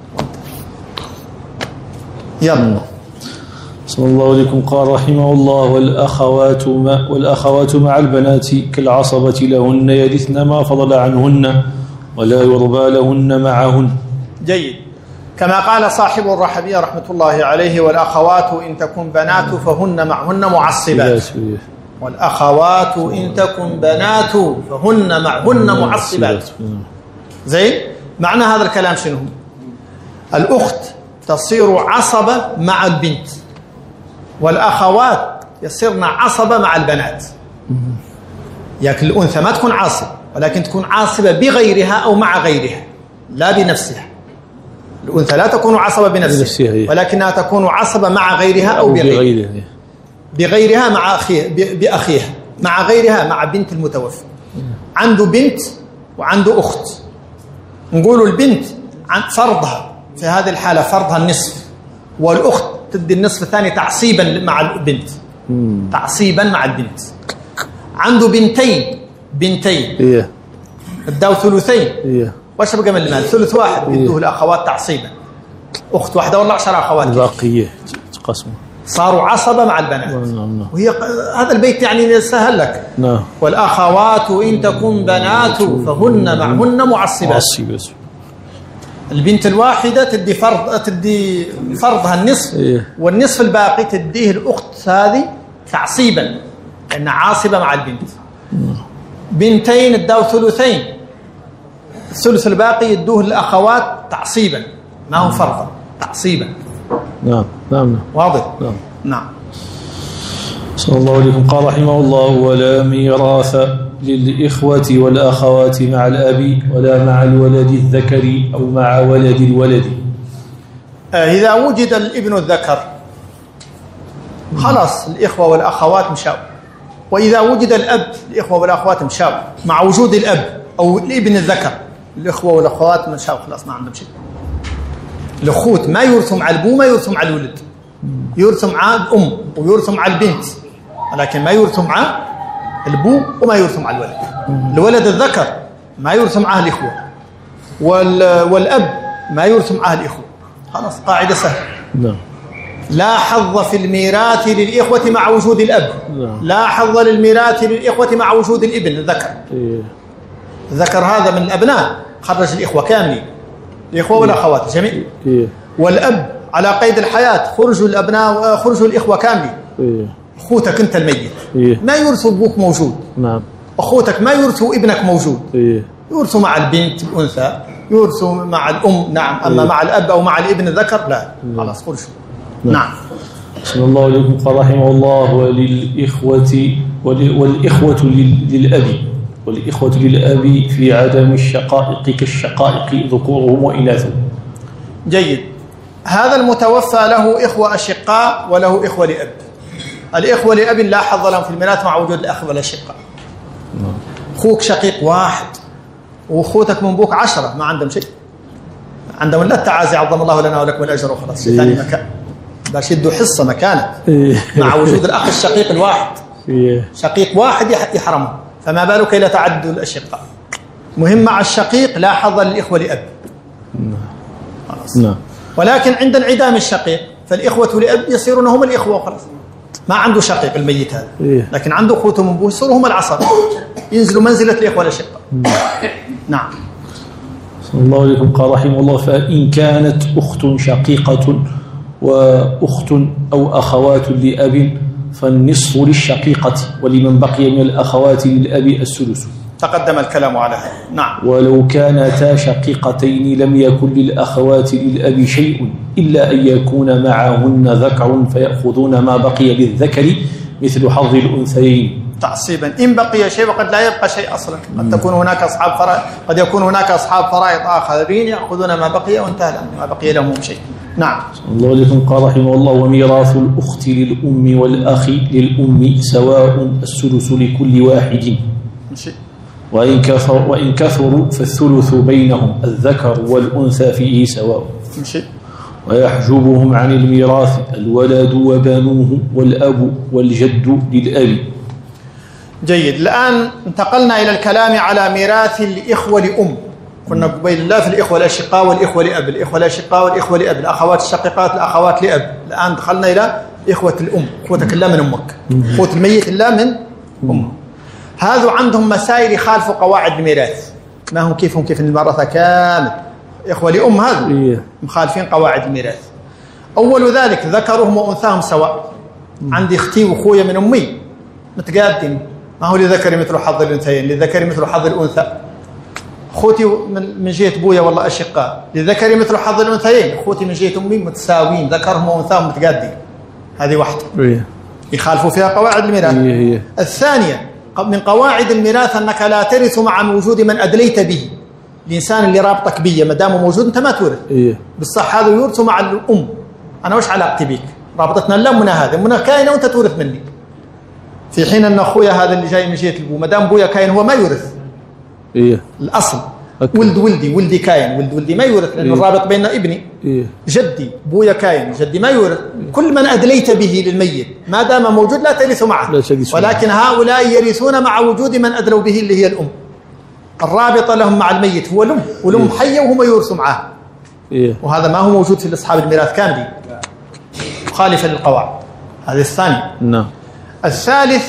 B: يلا.
A: صلى الله عليكم. قال رحمه الله: والأخوات مع, والأخوات مع البنات كالعصبة لهن يرثن ما فضل عنهن ولا يربى لهن معهن.
B: جيد. كما قال صاحب الرحبية رحمة الله عليه: والأخوات إن تكن بنات فهن معهن معصبات. والأخوات إن تكن بنات فهن معهن معصبات. زين. معنى هذا الكلام شنو؟ الأخت تصير عصبة مع البنت، والأخوات يصيرن عصبة مع البنات. يعني الأنثى ما تكون عاصبة، ولكن تكون عاصبة بغيرها أو مع غيرها لا بنفسها. الأنثى لا تكون عصبة بنفسها، ولكنها تكون عصبة مع غيرها أو بغيرها. بغيرها مع أخيها، بأخيها، مع غيرها مع بنت المتوفى. عنده بنت وعنده أخت، نقول البنت عن فرضها في هذه الحالة فرضها النصف، والأخت تدي النصف الثاني تعصيبا مع البنت. تعصيبا مع البنت. عنده بنتين بنتين
A: إيه.
B: ادوا ثلثين.
A: إيه.
B: وش بقى من المال؟ ثلث واحد بدوه الأخوات تعصيبا. أخت واحدة ولا عشر أخوات
A: باقية تقسموا،
B: صاروا عصبة مع البنات. وهي هذا البيت يعني سهل لك.
A: نعم.
B: والأخوات إن تكن بنات فهن معهن معصبات. البنت الواحدة تدي فرض تدي فرضها النصف. إيه. والنصف الباقي تديه الأخت هذه تعصيبا لأنها عاصبة مع البنت. مم. بنتين ادوا ثلثين، الثلث الباقي يدوه الأخوات تعصيبا، ما هو فرضا، تعصيبا.
A: نعم نعم
B: واضح.
A: نعم
B: نعم.
A: صلى الله عليكم. قال رحمه الله: ولا ميراث للإخوة والأخوات مع الأب ولا مع الولد الذكر أو مع ولد الولد.
B: إذا وجد الابن الذكر خلاص الإخوة والأخوات مشاو، وإذا وجد الأب الإخوة والأخوات مشاو مع وجود الأب أو الابن الذكر، الإخوة والأخوات مشاو خلاص ما عندهم شيء. الأخوت ما يورثوا مع الأبو ما يورثوا مع الولد، يورثوا مع الأم ويورثوا مع البنت، ولكن ما يورثوا مع الأبو وما يورثوا مع الولد. الولد الذكر ما يورثوا معه الإخوة، والأب ما يورثوا معه الإخوة. خلاص قاعدة سهلة.
A: نعم.
B: لا حظ في الميراث للإخوة مع وجود الأب. لا حظ للميراث للإخوة مع وجود الابن الذكر. الذكر هذا من الأبناء خرج الإخوة كاملين، الإخوة والأخوات جميع. والأب على قيد الحياة خرجوا الأبناء خرجوا الإخوة كاملين. أخوتك أنت الميت ما يورثوا أبوك موجود.
A: نعم.
B: أخوتك ما يورثوا ابنك موجود. يورثوا مع البنت الأنثى، يورثوا مع الأم. نعم. أما مع الأب أو مع الابن الذكر لا، خلاص خرجوا. نعم.
A: صلى الله عليكم. قال رحمه الله: وللإخوة والإخوة للأب والإخوة للأب في عدم الشقائق كالشقائق ذكورهم وإناثهم.
B: جيد. هذا المتوفى له إخوة أشقاء وله إخوة لأب. الإخوة لأب لا حظ لهم في الميراث مع وجود الأخ والأشقاء. أخوك شقيق واحد وأخوتك من أبوك عشرة ما عندهم شيء، عندهم لا التعازي عظم الله لنا ولكم الأجر وخلاص. في ثاني مكان باش يدوا حصة مكانه مع وجود الأخ الشقيق الواحد. شقيق واحد يحرمه، فما بالك إلى تعدد الأشقاء. مهم مع الشقيق لا حظ للإخوة لأب.
A: نعم.
B: ولكن عند انعدام الشقيق فالإخوة لأب يصيرون هم الإخوة وخلاص. ما عنده شقيق الميت هذا، لكن عنده أخوته من أبوه يصيروا هم العصر، ينزلوا منزلة الإخوة الأشقاء. نعم.
A: صلى الله عليكم. قال رحمه الله: فإن كانت أخت شقيقة وأخت أو أخوات لأب فالنصف للشقيقة، ولمن بقي من الأخوات للأب الثلث.
B: تقدم الكلام على هذا. نعم.
A: ولو كانتا شقيقتين لم يكن للأخوات للأب شيء إلا أن يكون معهن ذكر فيأخذون ما بقي للذكر مثل حظ الأنثيين
B: تعصيبا. إن بقي شيء وقد لا يبقى شيء أصلا، قد تكون هناك أصحاب فرائض، قد يكون هناك أصحاب فرائض آخرين يأخذون ما بقي وانتهى ما بقي لهم شيء. نعم.
A: الله عليكم. قال رحمه الله: وميراث الأخت للأم والأخ للأم سواء الثلث لكل واحد
B: ماشي.
A: وإن كثر وإن كثروا فالثلث بينهم الذكر والأنثى فيه سواء.
B: ماشي.
A: ويحجبهم عن الميراث الولد وبنوه والأب والجد للأب.
B: جيد. الآن انتقلنا إلى الكلام على ميراث الإخوة لأم. كنا قبيل الله في الإخوة الأشقاء والإخوة لأب، الإخوة الأشقاء والإخوة لأب، الأخوات الشقيقات الأخوات لأب. الآن دخلنا إلى إخوة الأم، إخوتك الله من أمك، إخوة الميت الله من أمه. هذا عندهم مسائل يخالفوا قواعد الميراث، ما هم كيفهم كيف الميراث كامل. إخوة لأم هذا مخالفين قواعد الميراث. أول ذلك ذكرهم وأنثاهم سواء. عندي أختي وأخويا من أمي متقادم، ما هو لذكر مثل حظ الأنثيين، لذكر مثل حظ الأنثى. أخوتي من جهة أبويا والله أشقاء، لذكر مثل حظ الأنثيين. أخوتي من جهة أمي متساوين، ذكرهم وأنثاهم متقادم. هذه واحدة يخالفوا فيها قواعد الميراث. الثانية من قواعد الميراث أنك لا ترث مع موجود من أدليت به. الإنسان اللي رابطك بيه ما دام موجود أنت ما تورث. بالصح هذا يورث مع الأم. أنا وش علاقتي بيك؟ رابطتنا لأمنا هذا، أمنا كائنة وأنت تورث مني. في حين أن أخويا هذا اللي جاي من جهة الأبو ما دام أبويا كائن هو ما يورث. إيه. الأصل أكي. ولد ولدي ولدي كائن، ولد ولدي ما يورث لأنه إيه. الرابط بيننا ابني. إيه. جدي أبويا كائن، جدي ما يورث. إيه. كل من أدليت به للميت ما دام موجود لا ترث معه، ولكن هؤلاء يرثون مع وجود من أدلوا به اللي هي الأم. الرابطة لهم مع الميت هو الأم، والأم إيه. حية وهم يورثوا معه. إيه. وهذا ما هو موجود في أصحاب الميراث كاملين، مخالفة للقواعد. هذا الثاني. نعم. الثالث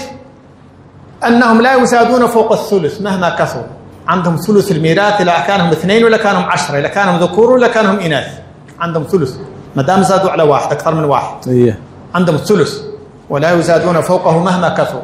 B: أنهم لا يزادون فوق الثلث مهما كثروا. عندهم ثلث الميراث إذا كانهم اثنين ولا كانهم عشرة، إذا كانهم ذكور ولا كانهم إناث، عندهم ثلث ما دام زادوا على واحد أكثر من واحد. إيه. عندهم الثلث ولا يزادون فوقه مهما كثروا.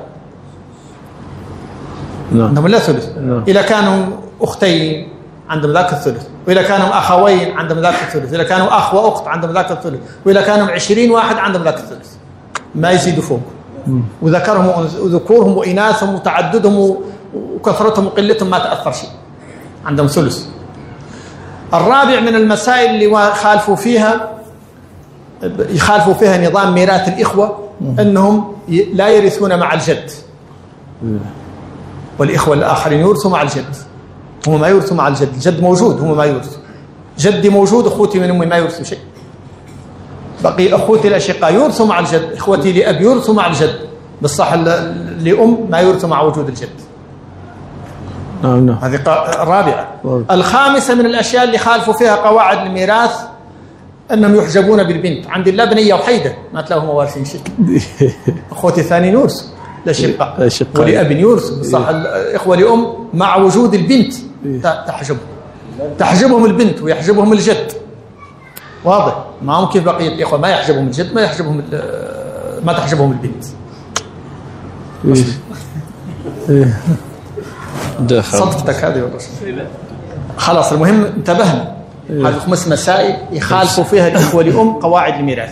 B: نعم. عندهم لا ثلث. نعم. إذا كانوا أختين عندهم ذاك الثلث، وإذا كانوا أخوين عندهم ذاك الثلث، إذا كانوا أخ وأخت عندهم ذاك الثلث، وإذا كانوا عشرين واحد عندهم ذاك الثلث، ما يزيدوا فوق. وذكرهم وذكورهم وإناثهم وتعددهم وكثرتهم وقلتهم ما تأثر شيء، عندهم ثلث. الرابع من المسائل اللي خالفوا فيها يخالفوا فيها نظام ميراث الإخوة أنهم لا يرثون مع الجد، والإخوة الآخرين يورثوا مع الجد، هم ما يورثوا مع الجد. الجد موجود هم ما يورثوا. جدي موجود، أخوتي من أمي ما يورثوا شيء. بقي أخوتي الأشقاء يورثوا مع الجد، إخوتي لأب يورثوا مع الجد، بالصح لأم ما يورثوا مع وجود الجد. نعم نعم. هذه الرابعة. الخامسة من الأشياء اللي خالفوا فيها قواعد الميراث أنهم يحجبون بالبنت. عند الله بنية وحيدة ما تلاقوهم وارثين شيء. أخوتي الثاني يورث لأشقاء ولأب يورث، بالصح الإخوة لأم مع وجود البنت تحجبهم تحجبهم البنت ويحجبهم الجد. واضح؟ ما هم كيف بقية الإخوة ما يحجبهم الجد ما يحجبهم ما تحجبهم البنت. صدقتك هذه والله. خلاص المهم انتبهنا. هذه خمس مسائل يخالفوا فيها الإخوة لأم قواعد الميراث.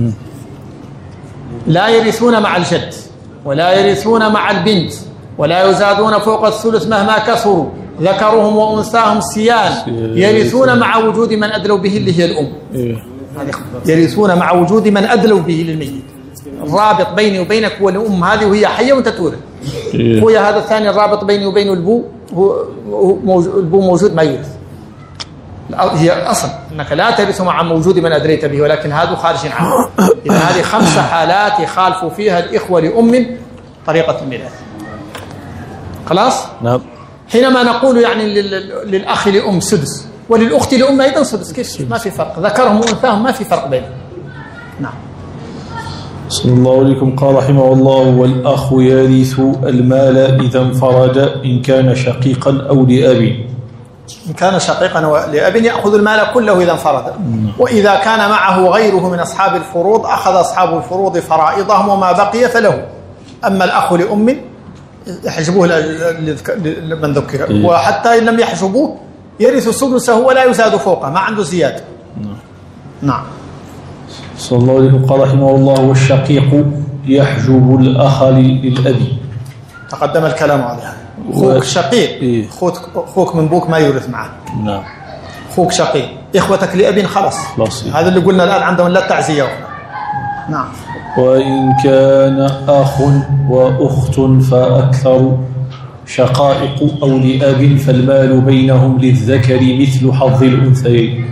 B: لا يرثون مع الجد، ولا يرثون مع البنت، ولا يزادون فوق الثلث مهما كثروا، ذكرهم وأنثاهم سيان، يرثون مع وجود من أدلوا به اللي هي الأم. يرثون مع وجود من أدلوا به للميت. الرابط بيني وبينك هو الأم هذه وهي حية وأنت تورث. هو هذا الثاني الرابط بيني وبين البو هو موجود، البو موجود ما يورث. هي أصل أنك لا ترث مع موجود من أدريت به، ولكن هذا خارج عنه. إذا هذه خمسة حالات يخالفوا فيها الإخوة لأم طريقة الميراث. خلاص؟ نعم. حينما نقول يعني للأخ لأم سدس وللأخت لأم أيضا سدس، كيف ما في فرق؟ ذكرهم وأنثاهم ما في فرق بينهم. نعم.
A: صلى الله عليكم. قال رحمه الله: والأخ يرث المال إذا انفرد إن كان شقيقا أو لأب.
B: إن كان شقيقا لأب يأخذ المال كله إذا انفرد، وإذا كان معه غيره من أصحاب الفروض أخذ أصحاب الفروض فرائضهم وما بقي فله. أما الأخ لأم يحجبوه لمن ذكر. إيه. وحتى إن لم يحجبوه يرث سدسه ولا يزاد فوقه، ما عنده زيادة. نعم. نعم.
A: صلى الله عليه وسلم قال رحمه الله: والشقيق يحجب الأخ للأب.
B: تقدم الكلام عليها. أخوك شقيق. إيه؟ أخوك من بوك ما يورث معه. نعم. أخوك شقيق، إخوتك لأب خلاص. إيه؟ هذا اللي قلنا الآن عندهم لا تعزية. نعم.
A: وإن كان أخ وأخت فأكثر شقائق أو لأب فالمال بينهم للذكر مثل حظ الأنثيين.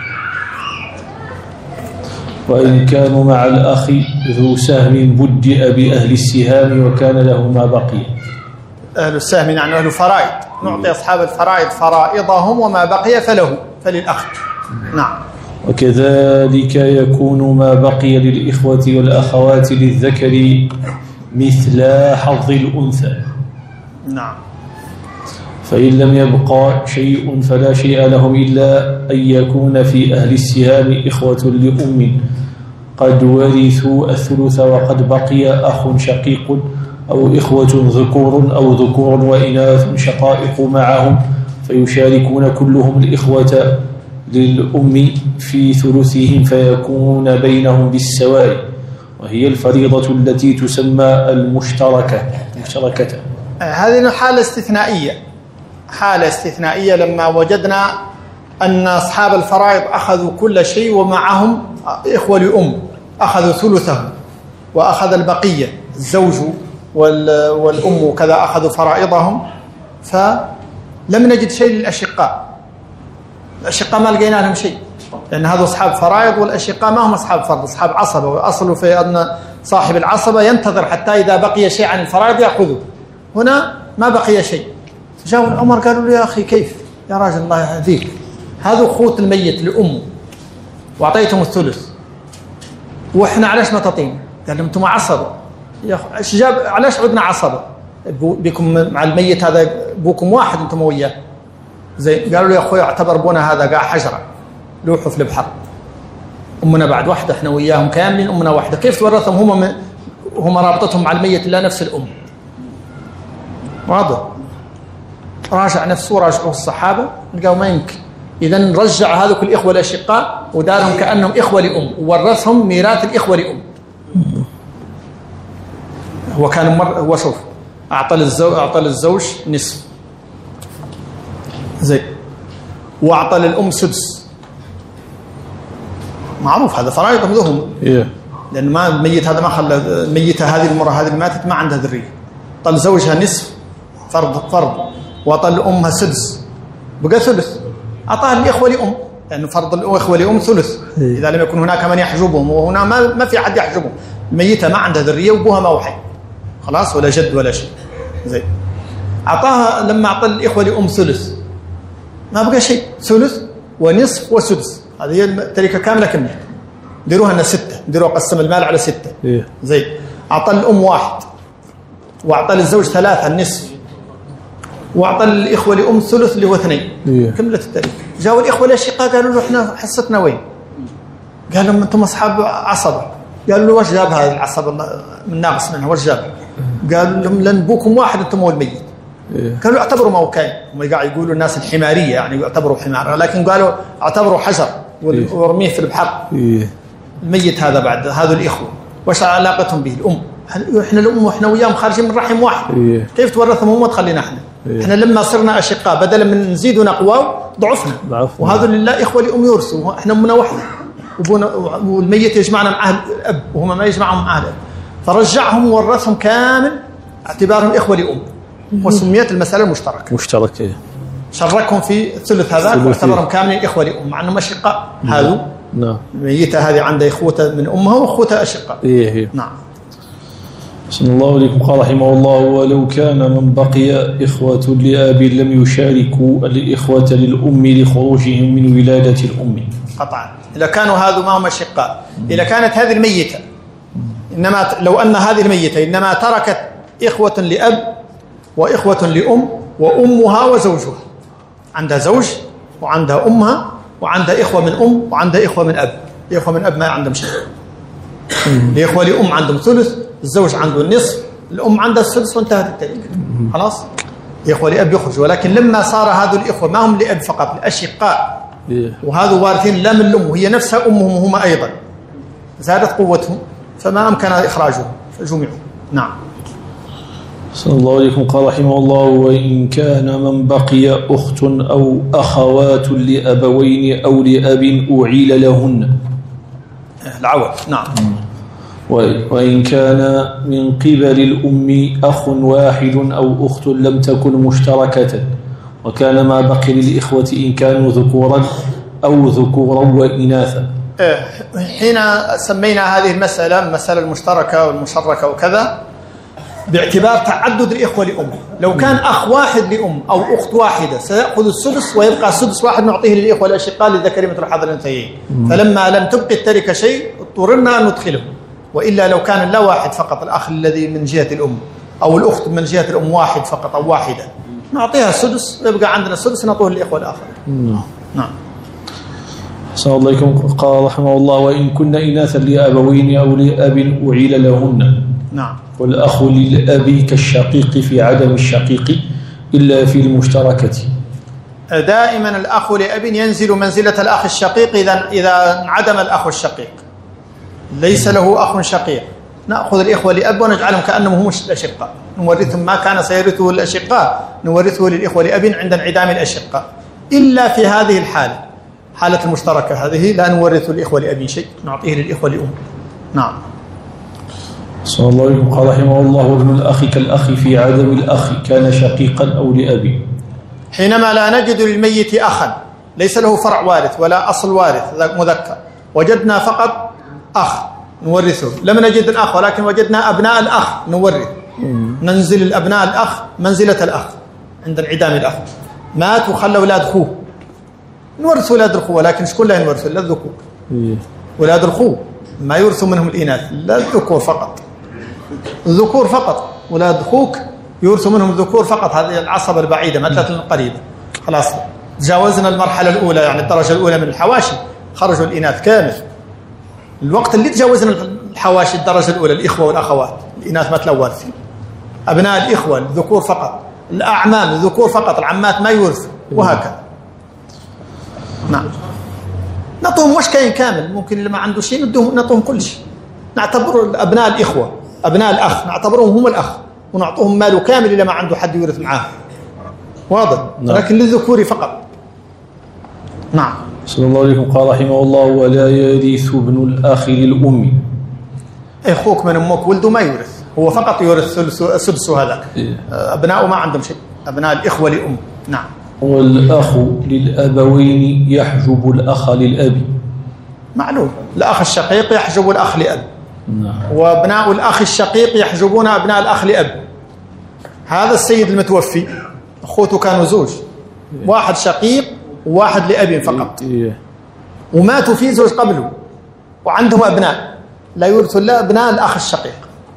A: وإن كانوا مع الأخ ذو سهم بدأ بأهل السهام وكان له ما بقي.
B: أهل السهم يعني أهل الفرائض، نعطي أصحاب الفرائض فرائضهم وما بقي فله فللأخ. نعم.
A: وكذلك يكون ما بقي للإخوة والأخوات للذكر مثل حظ الأنثى.
B: نعم.
A: فإن لم يبقى شيء فلا شيء لهم إلا أن يكون في أهل السهام إخوة لأم قد ورثوا الثلث وقد بقي أخ شقيق أو إخوة ذكور أو ذكور وإناث شقائق معهم فيشاركون كلهم الإخوة للأم في ثلثهم فيكون بينهم بالسواء، وهي الفريضة التي تسمى المشتركة مشتركة.
B: هذه حالة استثنائية، حالة استثنائية لما وجدنا أن أصحاب الفرائض أخذوا كل شيء ومعهم إخوة لأم أخذوا ثلثهم وأخذ البقية الزوج والأم وكذا أخذوا فرائضهم، فلم نجد شيء للأشقاء. الأشقاء ما لقينا لهم شيء لأن هذا أصحاب فرائض، والأشقاء ما هم أصحاب فرض، أصحاب عصبة، وأصل في أن صاحب العصبة ينتظر حتى إذا بقي شيء عن الفرائض يأخذه. هنا ما بقي شيء، جاءوا عمر قالوا له: يا أخي كيف يا راجل الله يهديك، هذا أخوة الميت لأمه وأعطيتهم الثلث وإحنا علاش ما تعطينا؟ قال لهم: أنتم عصبة يا أخي، جاب علاش عدنا عصبة بكم مع الميت هذا، بوكم واحد أنتم وياه. زي قالوا له: يا أخوي اعتبر بونا هذا قاع حجرة لوحوا في البحر، أمنا بعد واحدة إحنا وياهم كاملين، أمنا واحدة، كيف تورثهم هم هم رابطتهم مع الميت لا نفس الأم؟ واضح. راجع نفسه راجعوا الصحابة لقوا ما يمكن، إذن رجع هذوك الإخوة الأشقاء ودارهم كأنهم إخوة لأم وورثهم ميراث الإخوة لأم. هو كان مر هو شوف أعطى للزوج أعطى للزوج نصف زي، وأعطى للأم سدس، معروف هذا فرائضهم ذهم.
A: yeah.
B: لأن ما الميت هذا ما خلى الميتة هذه المرة هذه ماتت ما عندها ذرية، طل زوجها نصف فرض فرض وطل أمها سدس بقى ثلث، أعطاها الإخوة لأم لأنه فرض الإخوة لأم ثلث. yeah. إذا لم يكن هناك من يحجبهم وهنا ما ما في أحد يحجبهم، الميتة ما عندها ذرية وأبوها ما وحي خلاص ولا جد ولا شيء زي، أعطاها لما أعطى الإخوة لأم ثلث ما بقى شيء، ثلث ونصف وسدس، هذه هي التركة كاملة كمية، ديروها لنا ستة، ديروا قسم المال على ستة. yeah. زي أعطى الأم واحد وأعطى للزوج ثلاثة النصف وأعطى الإخوة لأم ثلث اللي هو اثنين. yeah. كملت التركة. جاءوا الإخوة الأشقاء قالوا له: إحنا حصتنا وين؟ قال لهم: أنتم أصحاب عصبة. قالوا له: وش جاب هذه العصبة من ناقص منها وش جاب؟ قالوا لهم: لأن بوكم واحد أنتم هو الميت. yeah. قالوا: اعتبروا ما هو كاين، هم قاعد يقولوا الناس الحمارية يعني يعتبروا حمار، لكن قالوا اعتبروا حجر ورميه في البحر. yeah. الميت هذا بعد هذا الإخوة وش علاقتهم به؟ الأم، إحنا الأم وإحنا وياهم خارجين من رحم واحد. yeah. كيف تورثهم هم وتخلينا إحنا؟ yeah. إحنا لما صرنا أشقاء بدلا من نزيد ونقوى ضعفنا، وهذا لله إخوة لأم يورثوا، إحنا أمنا واحدة وبونا، والميت يجمعنا مع الأب وهم ما يجمعهم مع الأب، فرجعهم وورثهم كامل اعتبارهم إخوة لأم، وسميت المسألة مشتركة.
A: مشتركة.
B: شركهم في الثلث هذا واعتبرهم كاملين إخوة لأم مع أنهم أشقاء. هذا
A: نعم.
B: الميتة هذه عندها إخوة من أمها وأخوتها أشقاء.
A: إيه إيه.
B: نعم.
A: صلى الله عليكم. قال رحمه الله: ولو كان من بقي إخوة لأب لم يشاركوا الإخوة للأم لخروجهم من ولادة الأم.
B: قطعا. إذا كانوا هذا ما هم أشقاء، إذا كانت هذه الميتة إنما لو أن هذه الميتة إنما تركت إخوة لأب وإخوة لأم وأمها وزوجها، عندها زوج وعندها أمها وعندها إخوة من أم وعندها إخوة من أب، إخوة من أب ما عندهم شيء، الإخوة لأم عندهم ثلث، الزوج عنده النصف، الأم عندها السدس وانتهت التركة خلاص. الإخوة لأب يخرجوا، ولكن لما صار هذول الإخوة ما هم لأب فقط، الأشقاء وهذا وارثين لا من الأم وهي نفسها أمهم هم أيضا، زادت قوتهم فما أمكن إخراجهم فجمعوا. نعم.
A: صلى الله عليكم. قال رحمه الله: وإن كان من بقي أخت أو أخوات لأبوين أو لأب أعيل لهن
B: العوض. نعم.
A: وإن كان من قبل الأم أخ واحد أو أخت لم تكن مشتركة، وكان ما بقي للإخوة إن كانوا ذكورا أو ذكورا وإناثا.
B: حين سمينا هذه المسألة المسألة المشتركة والمشركة وكذا باعتبار تعدد الإخوة لأم، لو كان أخ واحد لأم أو أخت واحدة سيأخذ السدس ويبقى السدس واحد نعطيه للإخوة الأشقاء للذكر مثل حظ الأنثيين، فلما لم تبقي التركة شيء اضطررنا أن ندخله، وإلا لو كان لا واحد فقط الأخ الذي من جهة الأم أو الأخت من جهة الأم واحد فقط أو واحدة نعطيها السدس ويبقى عندنا السدس نعطوه للإخوة الآخرين. نعم.
A: صلى الله عليكم. قال رحمه الله: وإن كن إناثا لأبوين أو لأب أعيل لهن.
B: نعم.
A: والأخ للأب كالشقيق في عدم الشقيق إلا في المشتركة.
B: دائما الأخ لأب ينزل منزلة الأخ الشقيق إذا إذا انعدم الأخ الشقيق، ليس له أخ شقيق، نأخذ الإخوة لأب ونجعلهم كأنهم هم الأشقاء، نورثهم ما كان سيرثه الأشقاء نورثه للإخوة لأب عند انعدام الأشقاء، إلا في هذه الحالة حالة المشتركة هذه لا نورث الإخوة لأب شيء، نعطيه للإخوة لأم. نعم.
A: صلى الله عليه وسلم. قال رحمه الله: وابن الأخ كالأخ في عدم الأخ كان شقيقا أو لأب.
B: حينما لا نجد للميت أخا ليس له فرع وارث ولا أصل وارث مذكر، وجدنا فقط أخ نورثه، لم نجد الأخ ولكن وجدنا أبناء الأخ نورث، ننزل الأبناء الأخ منزلة الأخ عند انعدام الأخ، مات وخلى أولاد أخوه نورث أولاد الأخوة، ولكن شكون لا ينورث إلا الذكور. أولاد الأخوة ما يورثوا منهم الإناث، لا الذكور فقط، الذكور فقط. أولاد أخوك يورثوا منهم الذكور فقط، هذه العصبة البعيدة مثلا القريبة. خلاص تجاوزنا المرحلة الأولى يعني الدرجة الأولى من الحواشي، خرجوا الإناث كامل. الوقت اللي تجاوزنا الحواشي الدرجة الأولى الإخوة والأخوات الإناث ما تلورثين، أبناء الإخوة الذكور فقط، الأعمام الذكور فقط، العمات ما يورثوا، وهكذا. نعم. نعطوهم مش كاين كامل، ممكن اللي ما عنده شيء ندوهم نعطوهم كل شيء، نعتبر أبناء الإخوة أبناء الأخ نعتبرهم هم الأخ ونعطوهم ماله كامل إذا ما عنده حد يورث معاه، واضح. نعم. لكن للذكور فقط. نعم.
A: صلى الله عليه وسلم. قال رحمه الله: ولا يرث ابن الأخ للأم.
B: أخوك من أمك ولده ما يورث، هو فقط يورث سدس هذاك. أبناؤه ما عندهم شيء، أبناء الإخوة لأم. نعم.
A: والأخ للأبوين يحجب الأخ للأب.
B: معلوم، الأخ الشقيق يحجب الأخ لأب.
A: نعم.
B: وابناء الأخ الشقيق يحجبون أبناء الأخ لأب. هذا السيد المتوفي أخوته كانوا زوج، واحد شقيق وواحد لأب فقط، وماتوا في زوج قبله وعندهم أبناء لا يورثوا إلا أبناء الأخ الشقيق.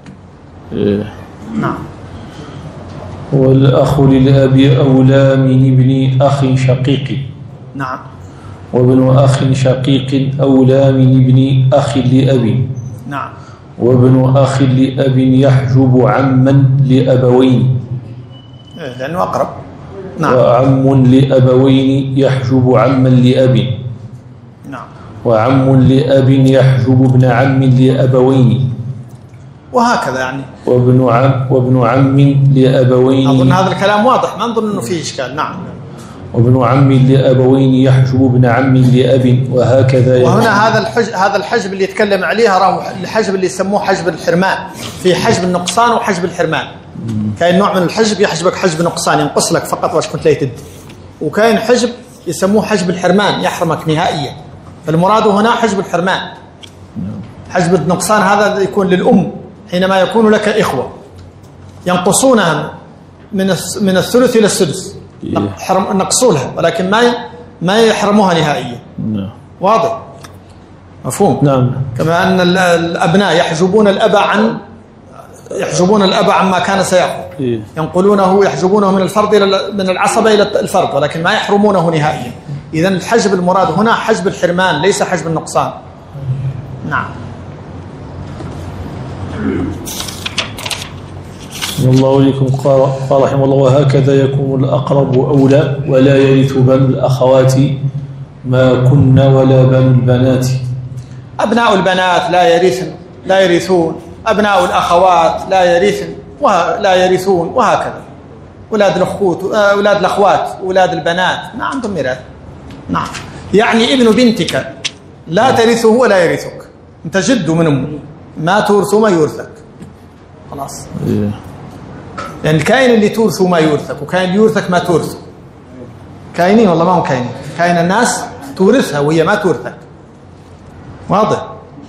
B: نعم.
A: والأخ للأب أولى من ابن أخ شقيق.
B: نعم.
A: وابن أخ شقيق أولى من ابن أخ لأب.
B: نعم.
A: وابن أخ لأب يحجب عما لأبوين.
B: إيه لأنه أقرب. نعم.
A: وعم لأبوين يحجب عما لأب.
B: نعم.
A: وعم لأب يحجب ابن عم لأبوين.
B: وهكذا يعني.
A: وابن عم وابن عم لأبوين.
B: أظن هذا الكلام واضح، ما نظن إنه فيه إشكال. نعم.
A: وابن عم لأبوين يحجب ابن عم لأب، وهكذا.
B: وهنا هذا الحجب هذا الحجب اللي يتكلم عليه راهو الحجب اللي يسموه حجب الحرمان، في حجب النقصان وحجب الحرمان. كاين نوع من الحجب يحجبك حجب نقصان ينقص لك فقط واش كنت لا تدي، وكاين حجب يسموه حجب الحرمان يحرمك نهائيا. فالمراد هنا حجب الحرمان. حجب النقصان هذا يكون للأم حينما يكون لك إخوة ينقصونها من من الثلث إلى السدس، نقصوا لها ولكن ما ما يحرموها نهائيا. واضح؟ مفهوم؟
A: نعم.
B: كما أن الأبناء يحجبون الأب عن يحجبون الأب عما كان سيأخذ، ينقلونه يحجبونه من الفرد إلى من العصبة إلى الفرد، ولكن ما يحرمونه نهائيا. إذن الحجب المراد هنا حجب الحرمان ليس حجب النقصان. نعم.
A: أحسن الله إليكم. قال رحمه الله: وهكذا يكون الأقرب أولى ولا يرث بنو الأخوات ما كن ولا بنو البنات.
B: أبناء البنات لا يرثن لا يرثون، أبناء الأخوات لا يرثن ولا يرثون، وهكذا أولاد الأخوات أولاد الأخوات أولاد البنات ما عندهم ميراث. نعم، يعني ابن بنتك لا ترثه ولا يرثك، أنت جد من أمه، ما تورثه ما يورثك، خلاص. لأن يعني الكائن اللي تورثه ما يورثك، وكائن اللي يورثك ما تورثه. كائنين والله ما هم كائنين، كائن الناس تورثها وهي ما تورثك، واضح.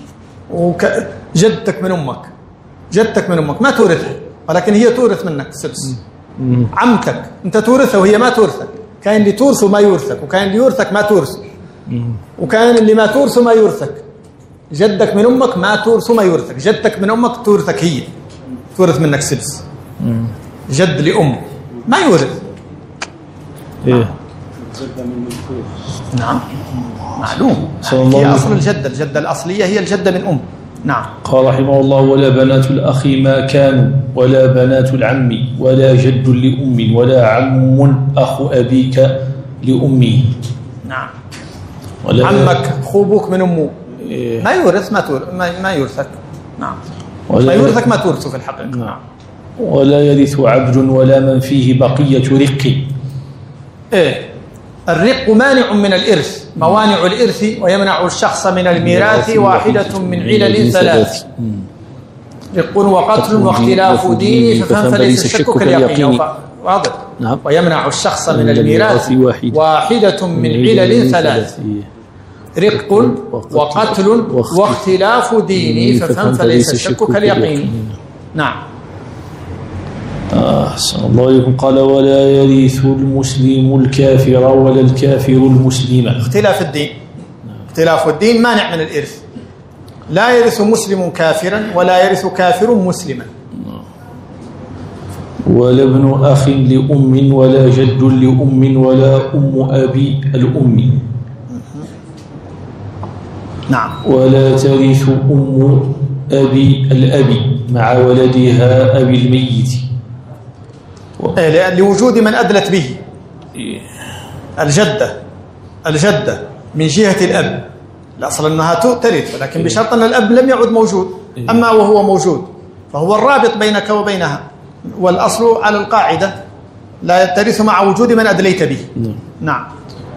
B: وجدتك من أمك جدتك من أمك ما تورثها، ولكن هي تورث منك السدس. عمتك أنت تورثها وهي ما تورثك، كائن اللي تورثه ما يورثك، وكائن اللي يورثك ما تورثه، وكائن اللي ما تورثه ما يورثك. جدك من أمك ما تورثه ما يورثك، جدتك من أمك تورثك، هي تورث منك سدس. جد لأم ما يورث.
A: إيه.
B: نعم معلوم، هي أصل الجدة، الجدة الأصلية هي الجدة من أم. نعم.
A: قال رحمه الله: ولا بنات الأخ ما كانوا ولا بنات العم ولا جد لأم ولا عم أخ أبيك لأمه.
B: نعم. عمك خوبك من أمه إيه. ما يورث ما, تور... ما... ما يورثك. نعم. ما يورثك ما تورثه في الحقيقة. نعم.
A: ولا يرث عبد ولا من فيه بقية رق.
B: إيه، الرق مانع من الإرث، موانع الإرث ويمنع الشخص من الميراث واحدة من علل ثلاث: رق وقتل واختلاف دين ففهم فليس الشك كاليقين. واضح. نعم. ويمنع الشخص من الميراث واحدة من علل ثلاث: رق وقتل واختلاف دين ففهم فليس الشك كاليقين. نعم.
A: أحسن الله إليكم. قال: ولا يرث المسلم الكافر ولا الكافر المسلم.
B: اختلاف الدين. اختلاف الدين مانع من الإرث، لا يرث مسلم كافرا ولا يرث كافر مسلما.
A: ولا ابن أخ لأم ولا جد لأم ولا أم أبي الأم.
B: نعم.
A: ولا ترث أم أبي الأبي مع ولدها أبي الميت
B: لوجود من أدلت به. الجدة الجدة من جهة الأب الأصل أنها ترث، ولكن بشرط أن الأب لم يعد موجود. أما وهو موجود فهو الرابط بينك وبينها، والأصل على القاعدة لا ترث مع وجود من أدليت به. نعم.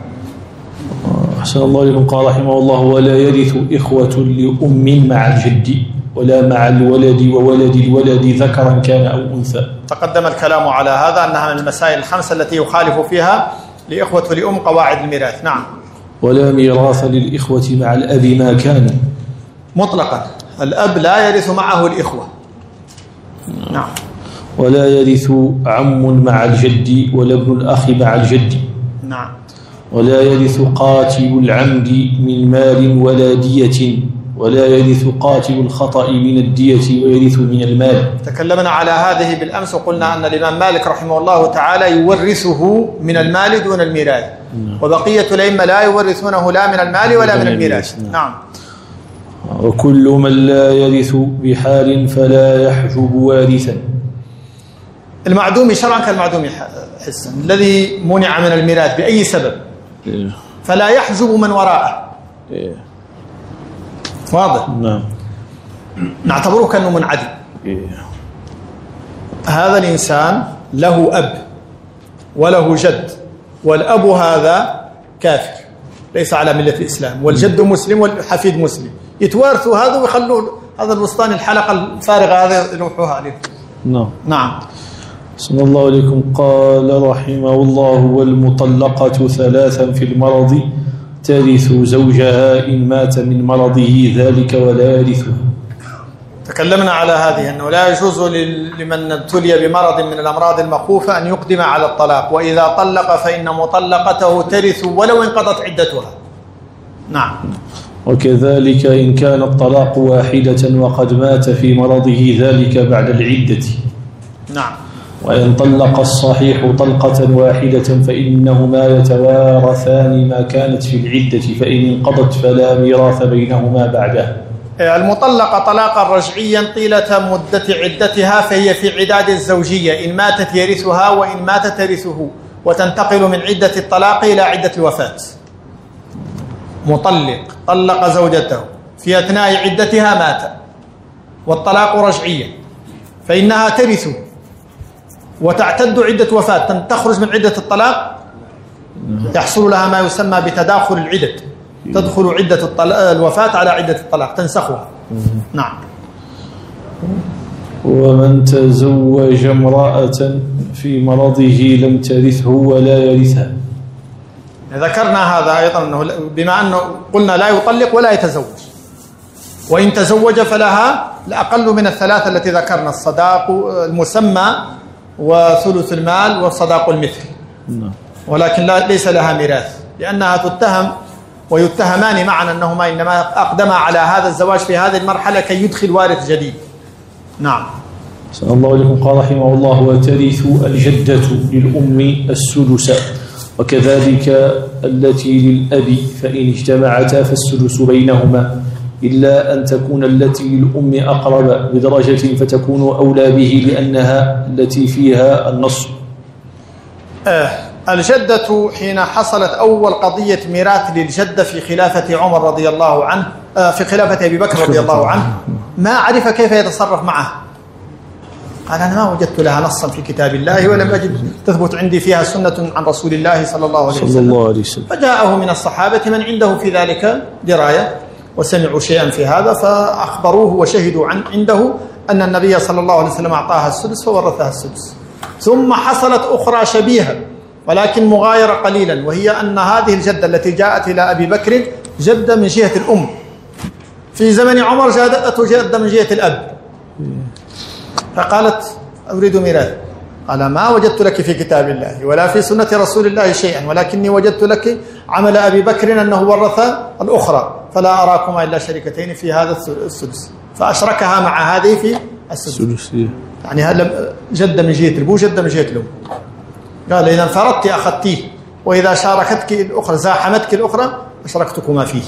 A: أحسن الله إليكم. قال رحمه الله: ولا يرث إخوة لأم مع الجد ولا مع الولد وولد الولد ذكرا كان أو أنثى.
B: تقدم الكلام على هذا أنها من المسائل الخمسة التي يخالف فيها لإخوة لأم قواعد الميراث. نعم.
A: ولا ميراث للإخوة مع الأب ما كانوا.
B: مطلقا الأب لا يرث معه الإخوة. نعم.
A: ولا يرث عم مع الجد ولا ابن الأخ مع الجد.
B: نعم.
A: ولا يرث قاتل العمد من مال ولا دية ولا يرث قاتل الخطأ من الدية ويرث من المال.
B: تكلمنا على هذه بالأمس وقلنا أن الإمام مالك رحمه الله تعالى يورثه من المال دون الميراث، وبقية الأئمة لا يورثونه لا من المال ولا من الميراث. نعم.
A: وكل من لا يرث بحال فلا يحجب وارثا.
B: المعدوم شرعا كالمعدوم حسا، الذي منع من الميراث بأي سبب فلا يحجب من وراءه. واضح.
A: نعم.
B: نعتبره كأنه منعدم. هذا الإنسان له أب وله جد، والأب هذا كافر ليس على ملة الإسلام، والجد مسلم والحفيد مسلم، يتوارثوا هذا ويخلوا هذا الوسطاني الحلقة الفارغة هذا يروحوها عليه.
A: نعم.
B: نعم.
A: صلى الله عليكم. قال رحمه الله: والمطلقة ثلاثا في المرض ترث زوجها إن مات من مرضه ذلك ولا يرثها.
B: تكلمنا على هذه أنه لا يجوز لمن ابتلي بمرض من الأمراض المخوفة أن يقدم على الطلاق، وإذا طلق فإن مطلقته ترث ولو انقضت عدتها. نعم.
A: وكذلك إن كان الطلاق واحدة وقد مات في مرضه ذلك بعد العدة.
B: نعم.
A: وإن طلق الصحيح طلقة واحدة فإنهما يتوارثان ما كانت في العدة، فإن انقضت فلا ميراث بينهما بعدها.
B: المطلقة طلاقا رجعيا طيلة مدة عدتها فهي في عداد الزوجية، إن ماتت يرثها وإن مات ترثه، وتنتقل من عدة الطلاق إلى عدة الوفاة. مطلق طلق زوجته في أثناء عدتها مات والطلاق رجعيا، فإنها ترث وتعتد عدة وفاة، تخرج من عدة الطلاق، يحصل لها ما يسمى بتداخل العدد، تدخل عدة الوفاة على عدة الطلاق تنسخها. نعم.
A: ومن تزوج امرأة في مرضه لم ترثه ولا يرثها.
B: ذكرنا هذا أيضا، أنه بما أنه قلنا لا يطلق ولا يتزوج، وإن تزوج فلها الأقل من الثلاثة التي ذكرنا: الصداق المسمى وثلث المال والصداق المثل، ولكن لا ليس لها ميراث، لأنها تتهم ويتهمان معا أنهما إنما أقدما على هذا الزواج في هذه المرحلة كي يدخل وارث جديد. نعم.
A: صلى الله عليه قال رحمه الله: وترث الجدة للأم السدس وكذلك التي للأب فإن اجتمعتا فالسدس بينهما، إلا أن تكون التي للأم أقرب بدرجة فتكون أولى به لأنها التي فيها النص.
B: آه الجدة حين حصلت أول قضية ميراث للجدة في خلافة عمر رضي الله عنه، آه في خلافة أبي بكر رضي الله عنه، ما عرف كيف يتصرف معه. قال: أنا ما وجدت لها نصا في كتاب الله ولم أجد تثبت عندي فيها سنة عن رسول الله صلى الله عليه وسلم.
A: صلى الله عليه وسلم.
B: فجاءه من الصحابة من عنده في ذلك دراية وسمعوا شيئا في هذا، فأخبروه وشهدوا عن عنده أن النبي صلى الله عليه وسلم أعطاها السدس فورثها السدس. ثم حصلت أخرى شبيهة ولكن مغايرة قليلا، وهي أن هذه الجدة التي جاءت إلى أبي بكر جدة من جهة الأم، في زمن عمر جاءته جدة من جهة الأب، فقالت: أريد ميراث. قال: ما وجدت لك في كتاب الله ولا في سنة رسول الله شيئا، ولكني وجدت لك عمل أبي بكر أنه ورث الأخرى، فلا أراكما إلا شريكتين في هذا السدس، فأشركها مع هذه في السدس. يعني هذا جدة من جهة الأبو جدة من جهة الأم. قال: إذا فرضت أخذتيه، وإذا شاركتك الأخرى زاحمتك الأخرى أشركتكما فيه.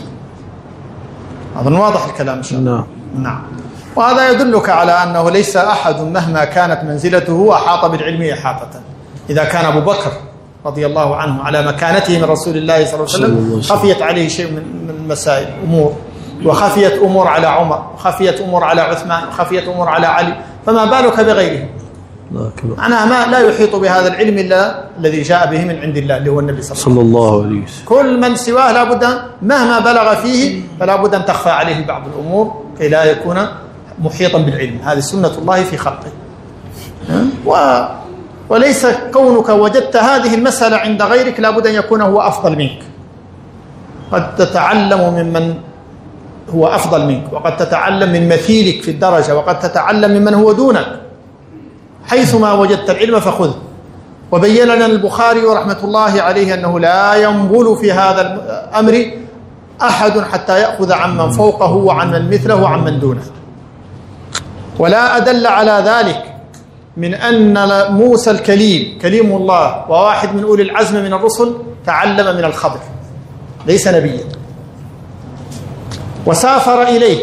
B: أظن واضح الكلام إن شاء الله.
A: نعم.
B: نعم. وهذا يدلك على أنه ليس أحد مهما كانت منزلته أحاط بالعلم إحاطة. إذا كان أبو بكر رضي الله عنه على مكانته من رسول الله صلى الله عليه وسلم خفيت عليه شيء من المسائل أمور، وخفيت أمور على عمر، وخفيت أمور على عثمان، وخفيت أمور على علي، فما بالك بغيره؟ معناها ما لا يحيط بهذا العلم إلا الذي جاء به من عند الله اللي هو النبي
A: صلى الله عليه وسلم.
B: كل من سواه لابد مهما بلغ فيه فلا بد أن تخفى عليه بعض الأمور كي لا يكون محيطا بالعلم. هذه سنة الله في خلقه. و وليس كونك وجدت هذه المسألة عند غيرك لابد أن يكون هو أفضل منك. قد تتعلم ممن هو أفضل منك، وقد تتعلم من مثيلك في الدرجة، وقد تتعلم ممن هو دونك. حيثما وجدت العلم فخذ. وبين لنا البخاري رحمة الله عليه أنه لا ينبل في هذا الأمر أحد حتى يأخذ عمن فوقه وعمن مثله وعمن دونه. ولا أدل على ذلك من أن موسى الكليم كليم الله وواحد من أولي العزم من الرسل تعلم من الخضر، ليس نبيا، وسافر إليه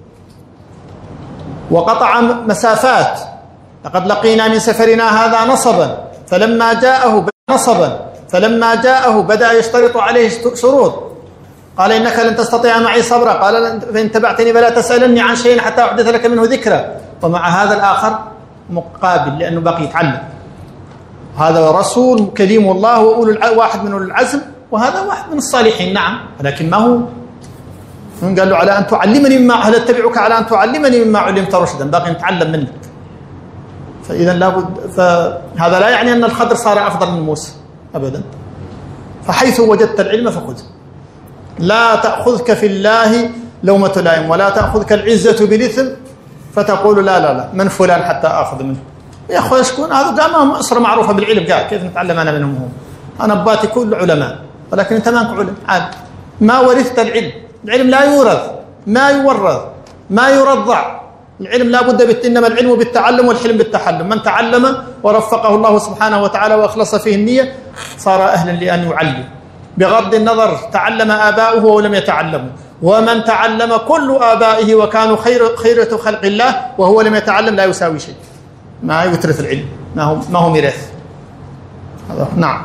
B: وقطع مسافات. لقد لقينا من سفرنا هذا نصبا فلما جاءه نصبا فلما جاءه بدأ يشترط عليه شروط. قال: إنك لن تستطيع معي صبرا. قال: فإن تبعتني فلا تسألني عن شيء حتى أحدث لك منه ذكرى. ومع هذا الآخر مقابل لأنه بقي يتعلم. هذا رسول كليم الله وأولو واحد من أولي العزم، وهذا واحد من الصالحين. نعم، ولكن ما هو قال له: على أن تعلمني مما هل أتبعك على أن تعلمني مما علمت رشدا، باقي نتعلم منك. فإذا لابد، فهذا لا يعني أن الخضر صار أفضل من موسى أبدا. فحيث وجدت العلم فخذه. لا تأخذك في الله لومة لائم، ولا تأخذك العزة بالإثم فتقول لا لا لا من فلان حتى آخذ منه. يا أخوة شكون هذا؟ دامهم أسرة معروفة بالعلم، قال كيف نتعلم أنا منهم هم؟ أنا باتي كل علماء، ولكن أنت ماك علم عاد. ما ورثت العلم. العلم لا يورث، ما يورث، ما يرضع. العلم لا بد بت... إنما العلم بالتعلم والحلم بالتحلم. من تعلم ورفقه الله سبحانه وتعالى وأخلص فيه النية صار أهلا لأن يعلم، بغض النظر تعلم آباؤه ولم يتعلموا، ومن تعلم كل آبائه وكانوا خير خيرة خلق الله وهو لم يتعلم لا يساوي شيء، ما يترث العلم، ما هو ما هو ميراث. نعم.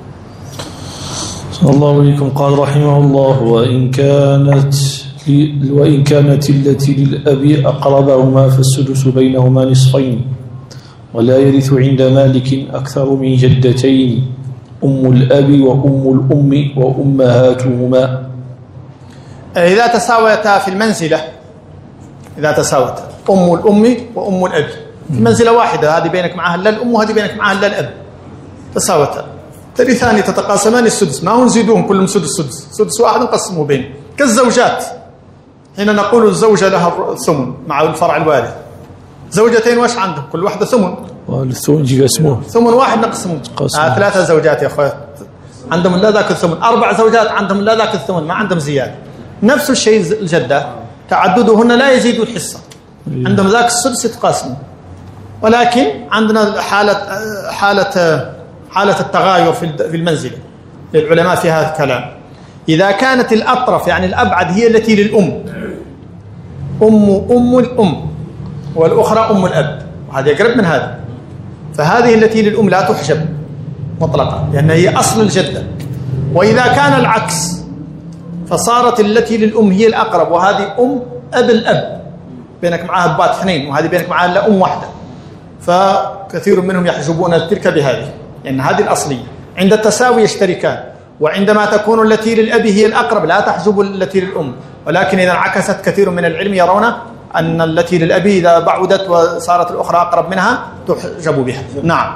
A: صلى الله عليكم. قال رحمه الله: وإن كانت وإن كانت التي للأب أقربهما فالسدس بينهما نصفين، ولا يرث عند مالك أكثر من جدتين، أم الأب وأم الأم وأمهاتهما.
B: إذا تساويتا في المنزلة، إذا تساوتا أم الأم وأم الأب في منزلة واحدة، هذه بينك معها لا الأم وهذه بينك معها لا الأب، تساوتا ترثان تتقاسمان السدس، ما هو نزيدوهم كلهم سدس سدس سدس واحد نقسمه بين كالزوجات. حين نقول الزوجة لها الثمن مع الفرع الوارث، زوجتين واش عندهم؟ كل واحدة ثمن،
A: والثمن يجي اسمه
B: ثمن واحد نقسمه. آه ثلاثة زوجات يا أخوات عندهم لا ذاك الثمن، أربع زوجات عندهم لا ذاك الثمن، ما عندهم زيادة. نفس الشيء الجدة تعددهن لا يزيد الحصة، عندهم ذاك السدس يتقاسموا. ولكن عندنا حالة حالة حالة التغاير في المنزلة للعلماء في هذا الكلام. إذا كانت الأطرف يعني الأبعد هي التي للأم، أم أم الأم والأخرى أم الأب، وهذه أقرب من هذا، فهذه التي للأم لا تحجب مطلقا لأن هي أصل الجدة. وإذا كان العكس فصارت التي للأم هي الأقرب، وهذه أم أب الأب بينك معها أبات اثنين وهذه بينك معها لا أم واحدة، فكثير منهم يحجبون تلك بهذه لأن هذه الأصلية. عند التساوي يشتركان، وعندما تكون التي للأب هي الأقرب لا تحجب التي للأم. ولكن إذا انعكست كثير من العلم يرون أن التي للأب إذا بعدت وصارت الأخرى أقرب منها تحجب بها. نعم.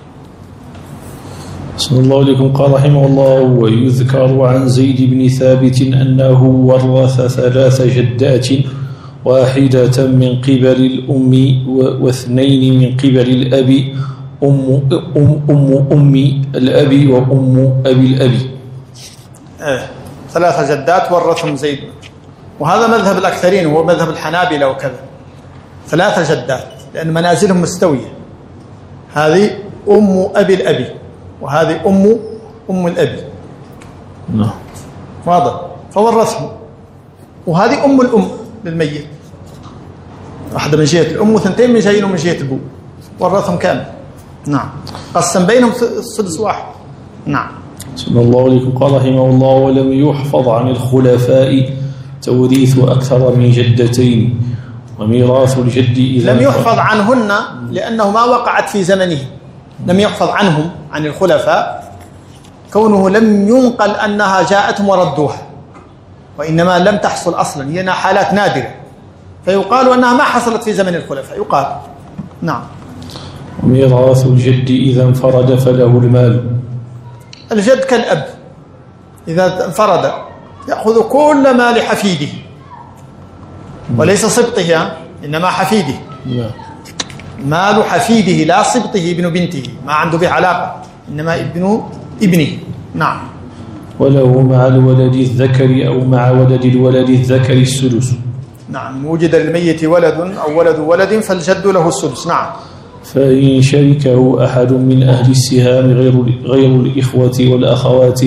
A: صلى الله عليكم. قال رحمه الله: ويذكر عن زيد بن ثابت أنه ورث ثلاث جدات، واحدة من قبل الأم واثنين من قبل الأب، أم أم أم أم الأب وأم أبي الأب.
B: إيه ثلاث جدات ورثهم زيد، وهذا مذهب الأكثرين هو مذهب الحنابلة وكذا، ثلاث جدات لأن منازلهم مستوية، هذه أم أبي الأب وهذه أم أم الأب.
A: نعم
B: واضح. فورثهم، وهذه أم الأم للميت، واحدة من جهة الأم وثنتين من جهة من جهة الأبو، ورثهم كامل. نعم. قسم بينهم السدس واحد. نعم.
A: صلى الله عليه. قال رحمه الله: ولم يحفظ عن الخلفاء توريث أكثر من جدتين، وميراث الجد إذا
B: لم يحفظ عنهن لأنه ما وقعت في زمنه، لم يحفظ عنهم عن الخلفاء كونه لم ينقل أنها جاءتهم وردوها، وإنما لم تحصل أصلا، هي حالات نادرة، فيقال أنها ما حصلت في زمن الخلفاء يقال. نعم.
A: وميراث الجد إذا انفرد فله المال.
B: الجد كالأب إذا انفرد يأخذ كل مال حفيده وليس سبطه، إنما حفيده. مال حفيده لا سبطه ابن بنته، ما عنده به علاقة، إنما ابن ابنه. نعم.
A: وله مع الولد الذكر أو مع ولد الولد الذكر السدس.
B: نعم. وجد للميت ولد أو ولد ولد فالجد له السدس. نعم.
A: فإن شركه أحد من أهل السهام غير غير الإخوة والأخوات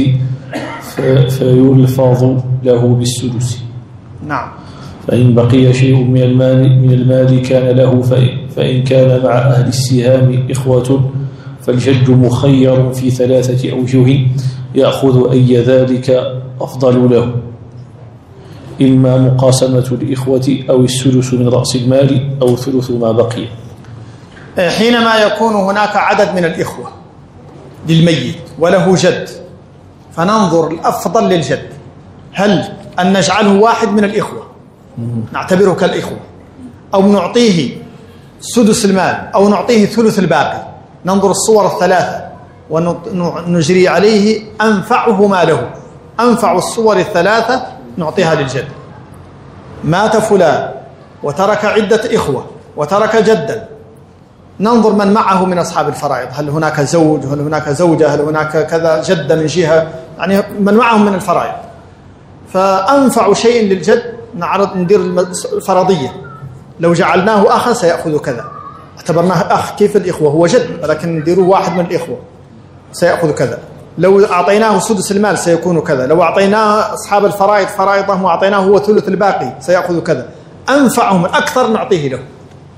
A: فيلفظ له بالسدس.
B: نعم.
A: فإن بقي شيء من المال من المال كان له، فإن كان مع أهل السهام إخوة فالجد مخير في ثلاثة أوجه يأخذ أي ذلك أفضل له، إما مقاسمة الإخوة أو السدس من رأس المال أو ثلث ما بقي.
B: حينما يكون هناك عدد من الإخوة للميت وله جد، فننظر الأفضل للجد، هل أن نجعله واحد من الإخوة نعتبره كالإخوة، أو نعطيه سدس المال أو نعطيه ثلث الباقي. ننظر الصور الثلاثة ونجري عليه أنفعهما له، أنفع الصور الثلاثة نعطيها للجد. مات فلان وترك عدة إخوة وترك جدا، ننظر من معه من أصحاب الفرائض، هل هناك زوج، هل هناك زوجة، هل هناك كذا جدة من جهة، يعني من معهم من الفرائض. فأنفع شيء للجد نعرض ندير الفرضية، لو جعلناه أخا سيأخذ كذا، اعتبرناه أخ كيف الإخوة هو جد ولكن نديره واحد من الإخوة سيأخذ كذا. لو أعطيناه سدس المال سيكون كذا، لو أعطيناه أصحاب الفرائض فرائضهم وأعطيناه هو ثلث الباقي سيأخذ كذا، أنفعهم أكثر نعطيه له.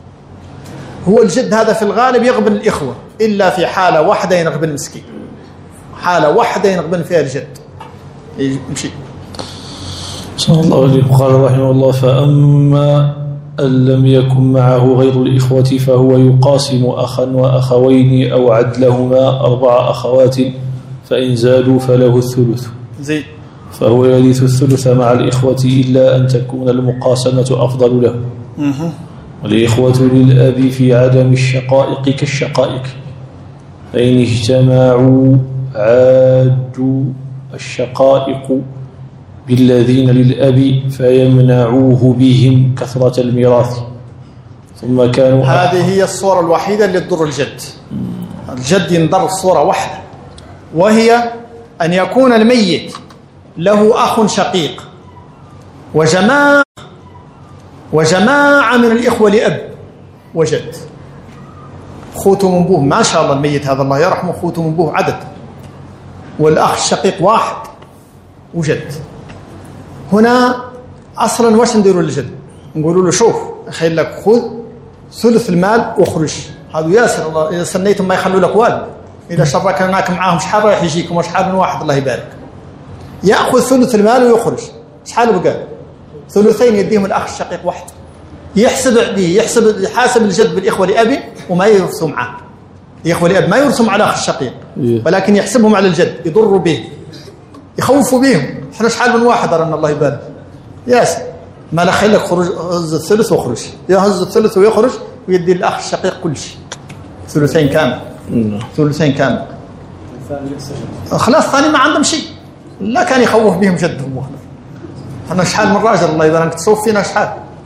B: هو الجد هذا في الغالب يغبن الإخوة إلا في حالة واحدة ينغبن المسكين، حالة واحدة ينغبن فيها الجد يمشي.
A: صلى الله عليه وسلم. قال رحمه الله: فأما أن لم يكن معه غير الإخوة فهو يقاسم أخا وأخوين أو عدلهما أربع أخوات، فإن زادوا فله الثلث.
B: زي
A: فهو يرث الثلث مع الإخوة إلا أن تكون المقاسمة أفضل له. والإخوة للأب في عدم الشقائق كالشقائق، فإن اجتمعوا عادوا الشقائق بالذين للأب فيمنعوه بهم كثرة الميراث. ثم كانوا
B: هذه هي الصورة الوحيدة اللي تضر الجد. الجد ينضر صورة واحدة، وهي أن يكون الميت له أخ شقيق وجماعة وجماعة من الإخوة لأب وجد، خوته من بوه ما شاء الله الميت هذا الله يرحمه خوته من بوه عدد، والأخ الشقيق واحد وجد. هنا أصلا وش نديروا للجد؟ نقولوا له شوف خير لك خذ ثلث المال واخرج، هذا ياسر الله إذا سنيتم ما يخلوا لك والد، إذا شرك هناك معاهم شحال رايح يجيكم وشحال من واحد الله يبارك، يأخذ ثلث المال ويخرج. شحال بقى؟ ثلثين يديهم الأخ الشقيق واحد، يحسب به يحسب يحاسب الجد بالإخوة لأبي وما يرثوا معه، الإخوة لأب ما يرثوا على الأخ الشقيق ولكن يحسبهم على الجد، يضروا به يخوفوا بهم. احنا شحال من واحد أرنا الله يبارك ياسر، ما لا خير لك خروج هز الثلث واخرج، يهز الثلث ويخرج ويدي الأخ الشقيق كل شيء ثلثين كامل. ثلثين كامل خلاص ثاني ما عندهم شيء، لا كان يخوف بهم جدهم. احنا شحال من راجل الله يبارك تصوف فينا شحال.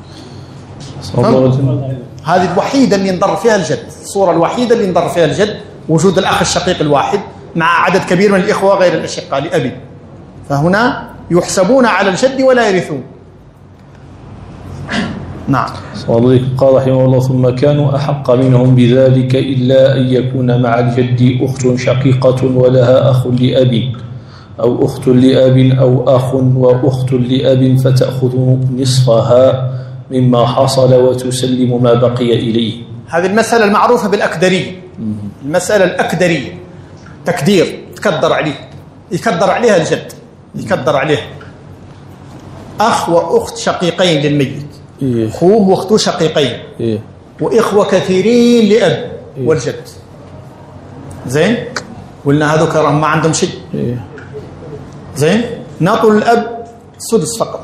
B: هذه الوحيدة اللي ينضر فيها الجد، الصورة الوحيدة اللي ينضر فيها الجد وجود الأخ الشقيق الواحد مع عدد كبير من الإخوة غير الأشقاء لأبي، فهنا يحسبون على الجد ولا يرثون. نعم.
A: قال رحمه الله: ثم كانوا أحق منهم بذلك إلا أن يكون مع الجد أخت شقيقة ولها أخ لأب، أو أخت لأب أو أخ وأخت لأب فتأخذ نصفها مما حصل وتسلم ما بقي إليه.
B: هذه المسألة المعروفة بالأكدرية، المسألة الأكدرية تكدير تكدر عليه، يكدر عليها الجد، يكدر عليها أخ وأخت شقيقين للميت،
A: إيه.
B: أخوه وأخته شقيقين،
A: إيه.
B: وإخوة كثيرين لأب، إيه. والجد زين، قلنا هذوك راهم ما عندهم شيء،
A: إيه.
B: زين، نعطوا الأب سدس فقط،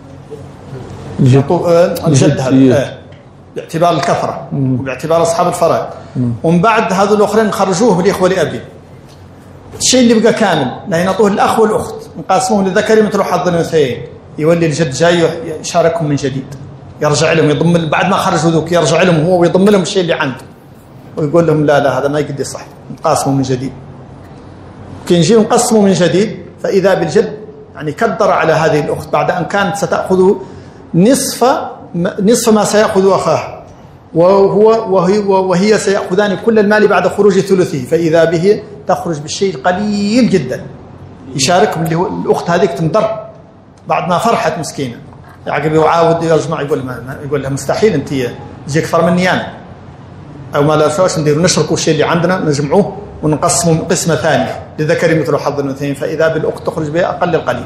B: الجد هذا إيه. باعتبار الكثرة مم. وباعتبار أصحاب الفرائض، ومن بعد هذول الآخرين نخرجوه بالإخوة لأبي. الشيء اللي بقى كامل لا ينعطوه الأخ والأخت، نقاسموه للذكر مثل حظ الأنثيين، يولي الجد جاي يشاركهم من جديد، يرجع لهم يضم بعد ما خرجوا ذوك يرجع لهم هو ويضم لهم الشيء اللي عنده ويقول لهم لا لا هذا ما يقدر صح، نقاسمه من جديد. كي نجي نقسمه من جديد فإذا بالجد يعني كدر على هذه الأخت بعد أن كانت ستأخذ نصف نصف ما سيأخذ أخاه، وهو وهي, وهي سيأخذان كل المال بعد خروج ثلثه، فإذا به تخرج بالشيء قليل جدا يشاركهم اللي هو الأخت هذيك تنضر بعد ما فرحت مسكينة، يعقب يعاود يجمع يقول ما يقول لها مستحيل أنت تجي أكثر مني أنا، أو ما لا شوش ندير نشركوا الشيء اللي عندنا نجمعوه ونقسمه قسمة ثانية للذكر مثل حظ الأنثيين، فإذا بالأخت تخرج بها أقل القليل.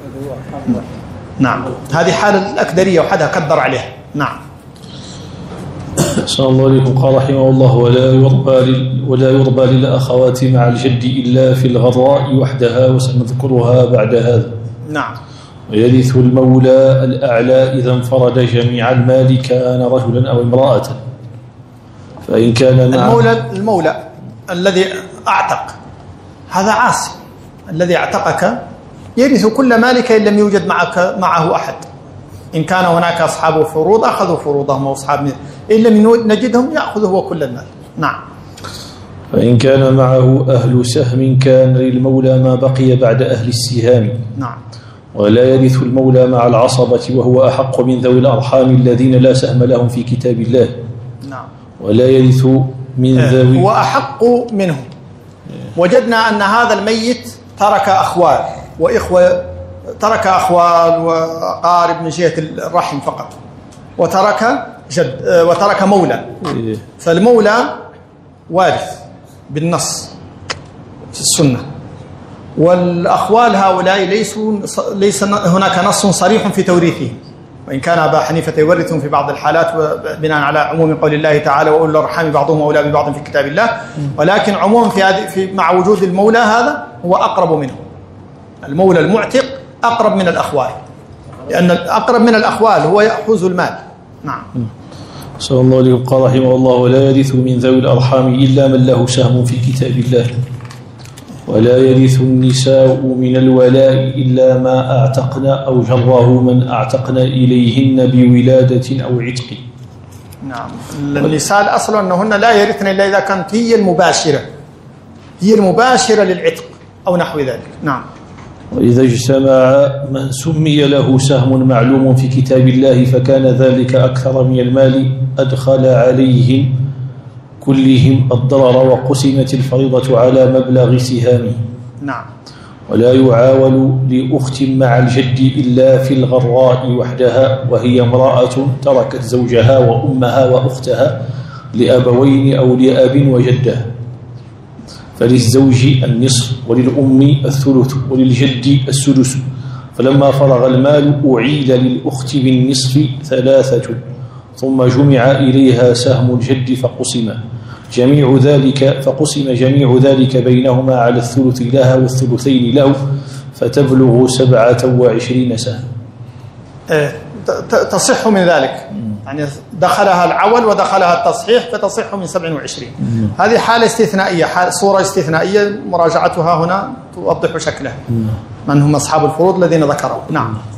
B: نعم، هذه حالة الأكدرية وحدها كدر عليها. نعم.
A: صلى الله عليكم. قال رحمه الله: ولا يربى ولا يربى للأخوات مع الجد إلا في الغراء وحدها، وسنذكرها بعد هذا.
B: نعم.
A: ويرث المولى الأعلى إذا انفرد جميع المال كان رجلا أو امرأة، فإن كان مع
B: المولى المولى الذي أعتق هذا عاصم، الذي اعتقك يرث كل مالك إن لم يوجد معك معه أحد، إن كان هناك أصحاب فروض أخذوا فروضهم وأصحاب، إن لم نجدهم يأخذ هو كل المال. نعم.
A: فإن كان معه أهل سهم كان للمولى ما بقي بعد أهل السهام.
B: نعم.
A: ولا يرث المولى مع العصبة وهو أحق من ذوي الأرحام الذين لا سهم لهم في كتاب الله.
B: نعم.
A: ولا يرث من ذوي
B: هو أحق منهم وجدنا أن هذا الميت ترك أخوال وإخوة، ترك أخوال وأقارب من جهة الرحم فقط، وترك جد وترك مولى، فالمولى وارث بالنص في السنة، والأخوال هؤلاء ليسوا ليس هناك نص صريح في توريثهم، وإن كان أبا حنيفة يورثهم في بعض الحالات بناء على عموم قول الله تعالى وأولو الأرحام بعضهم أولى ببعض في كتاب الله، ولكن عموم في هذه في مع وجود المولى هذا هو أقرب منه، المولى المعتق أقرب من الأخوال، لأن الأقرب من الأخوال هو يأخذ المال. نعم.
A: صلى الله عليه قال رحمه الله: ولا يرث من ذوي الأرحام إلا من له سهم في كتاب الله، ولا يرث النساء من الولاء إلا ما أعتقن أو جره من أعتقن إليهن بولادة أو عتق.
B: نعم. النساء الأصل أنهن لا يرثن إلا إذا كانت هي المباشرة، هي المباشرة للعتق أو نحو ذلك. نعم.
A: وإذا اجتمع من سمي له سهم معلوم في كتاب الله فكان ذلك أكثر من المال أدخل عليهم كلهم الضرر وقسمت الفريضة على مبلغ سهامه.
B: نعم.
A: ولا يعاول لأخت مع الجد إلا في الغراء وحدها، وهي امرأة تركت زوجها وأمها وأختها لأبوين أو لأب وجدة، فللزوج النصف وللأم الثلث وللجد السدس، فلما فرغ المال أعيد للأخت بالنصف ثلاثة، ثم جمع إليها سهم الجد فقسم جميع ذلك فقسم جميع ذلك بينهما على الثلث لها والثلثين له، فتبلغ سبعة وعشرين سهم.
B: تصح من ذلك، يعني دخلها العول ودخلها التصحيح فتصح من سبع وعشرين. هذه حالة استثنائية، حال صورة استثنائية مراجعتها هنا توضح شكلها من هم أصحاب الفروض الذين ذكروا. نعم.